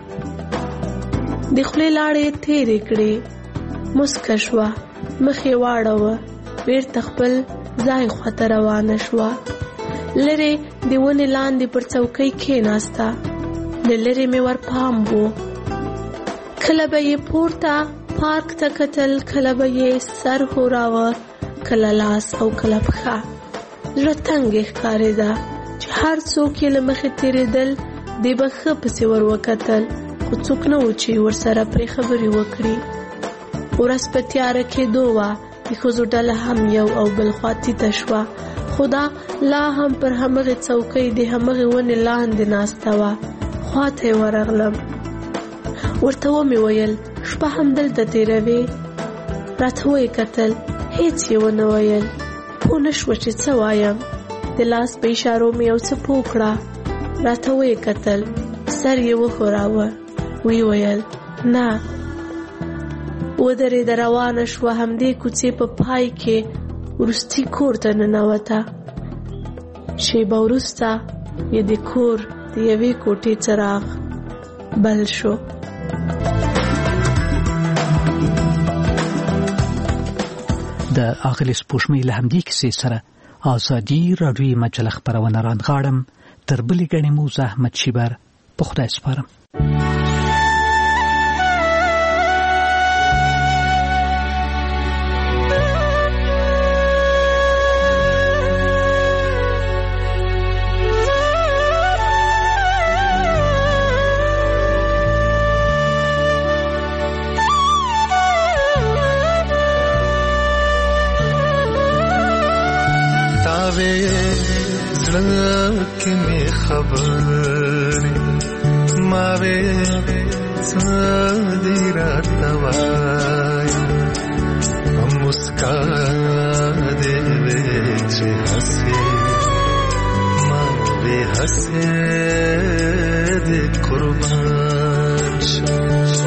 د خولې لاړې یې تېرې کړې مسکه شوه مخ یې واړوه بېرته خپل ځای خواته روانه شوه لرې د ونې لاندې پر څوکۍ کښېناسته د لرې مې ور پام و کله به یې پورته پارک ته کتل کله به یې سر ښوراوه کله لاس او کله پښه زړه تنګ یې ښکارېده چې هر څوک یې له مخې تېرېدل دی به ښه پسې ور وکتل خو څوک نه و چې ورسره پرې خبرې وکړي ورځ په تیاره کېدو وه د ښځو ډله هم یو او بل خوا تیته شوه خو دا لا هم پر همغې څوکۍ د همغې ونې لاندې ناسته وه خوا ته یې ورغلم ورته ومې ویل شپه همدلته تېروې راته ویې کتل هېڅ یې ونه ویل پوه نه شوه چې څه وایم د لاس په اشارو مې یو څه پوه کړه راته ویې کتل سر یې وښوراوه ویې ویل نه ودرېده روانه شوه همدې کوڅې په پای کې وروستي کور ته ننوته شیبه وروسته یې د کور د یوې کوټې څراغ بل شو. د اغلی سپوږمۍ له همدې کیسې سره ازادي راډیو مجله خپرونه رانغاړم. تر بلې ګڼې مو زه احمد شیبر په خدای سپارم. زړه می خبرې ماوې سادي راته وایي مسکا دې چې هسې ما دې هسې دې قربان شم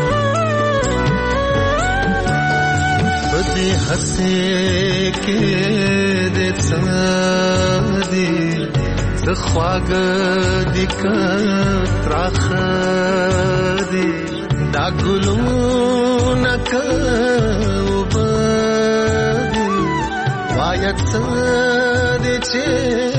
بدې هسې کې دې څادي د خواږه دي کتراخه دي دا ګلونه کوبه دي وایه څه دي چې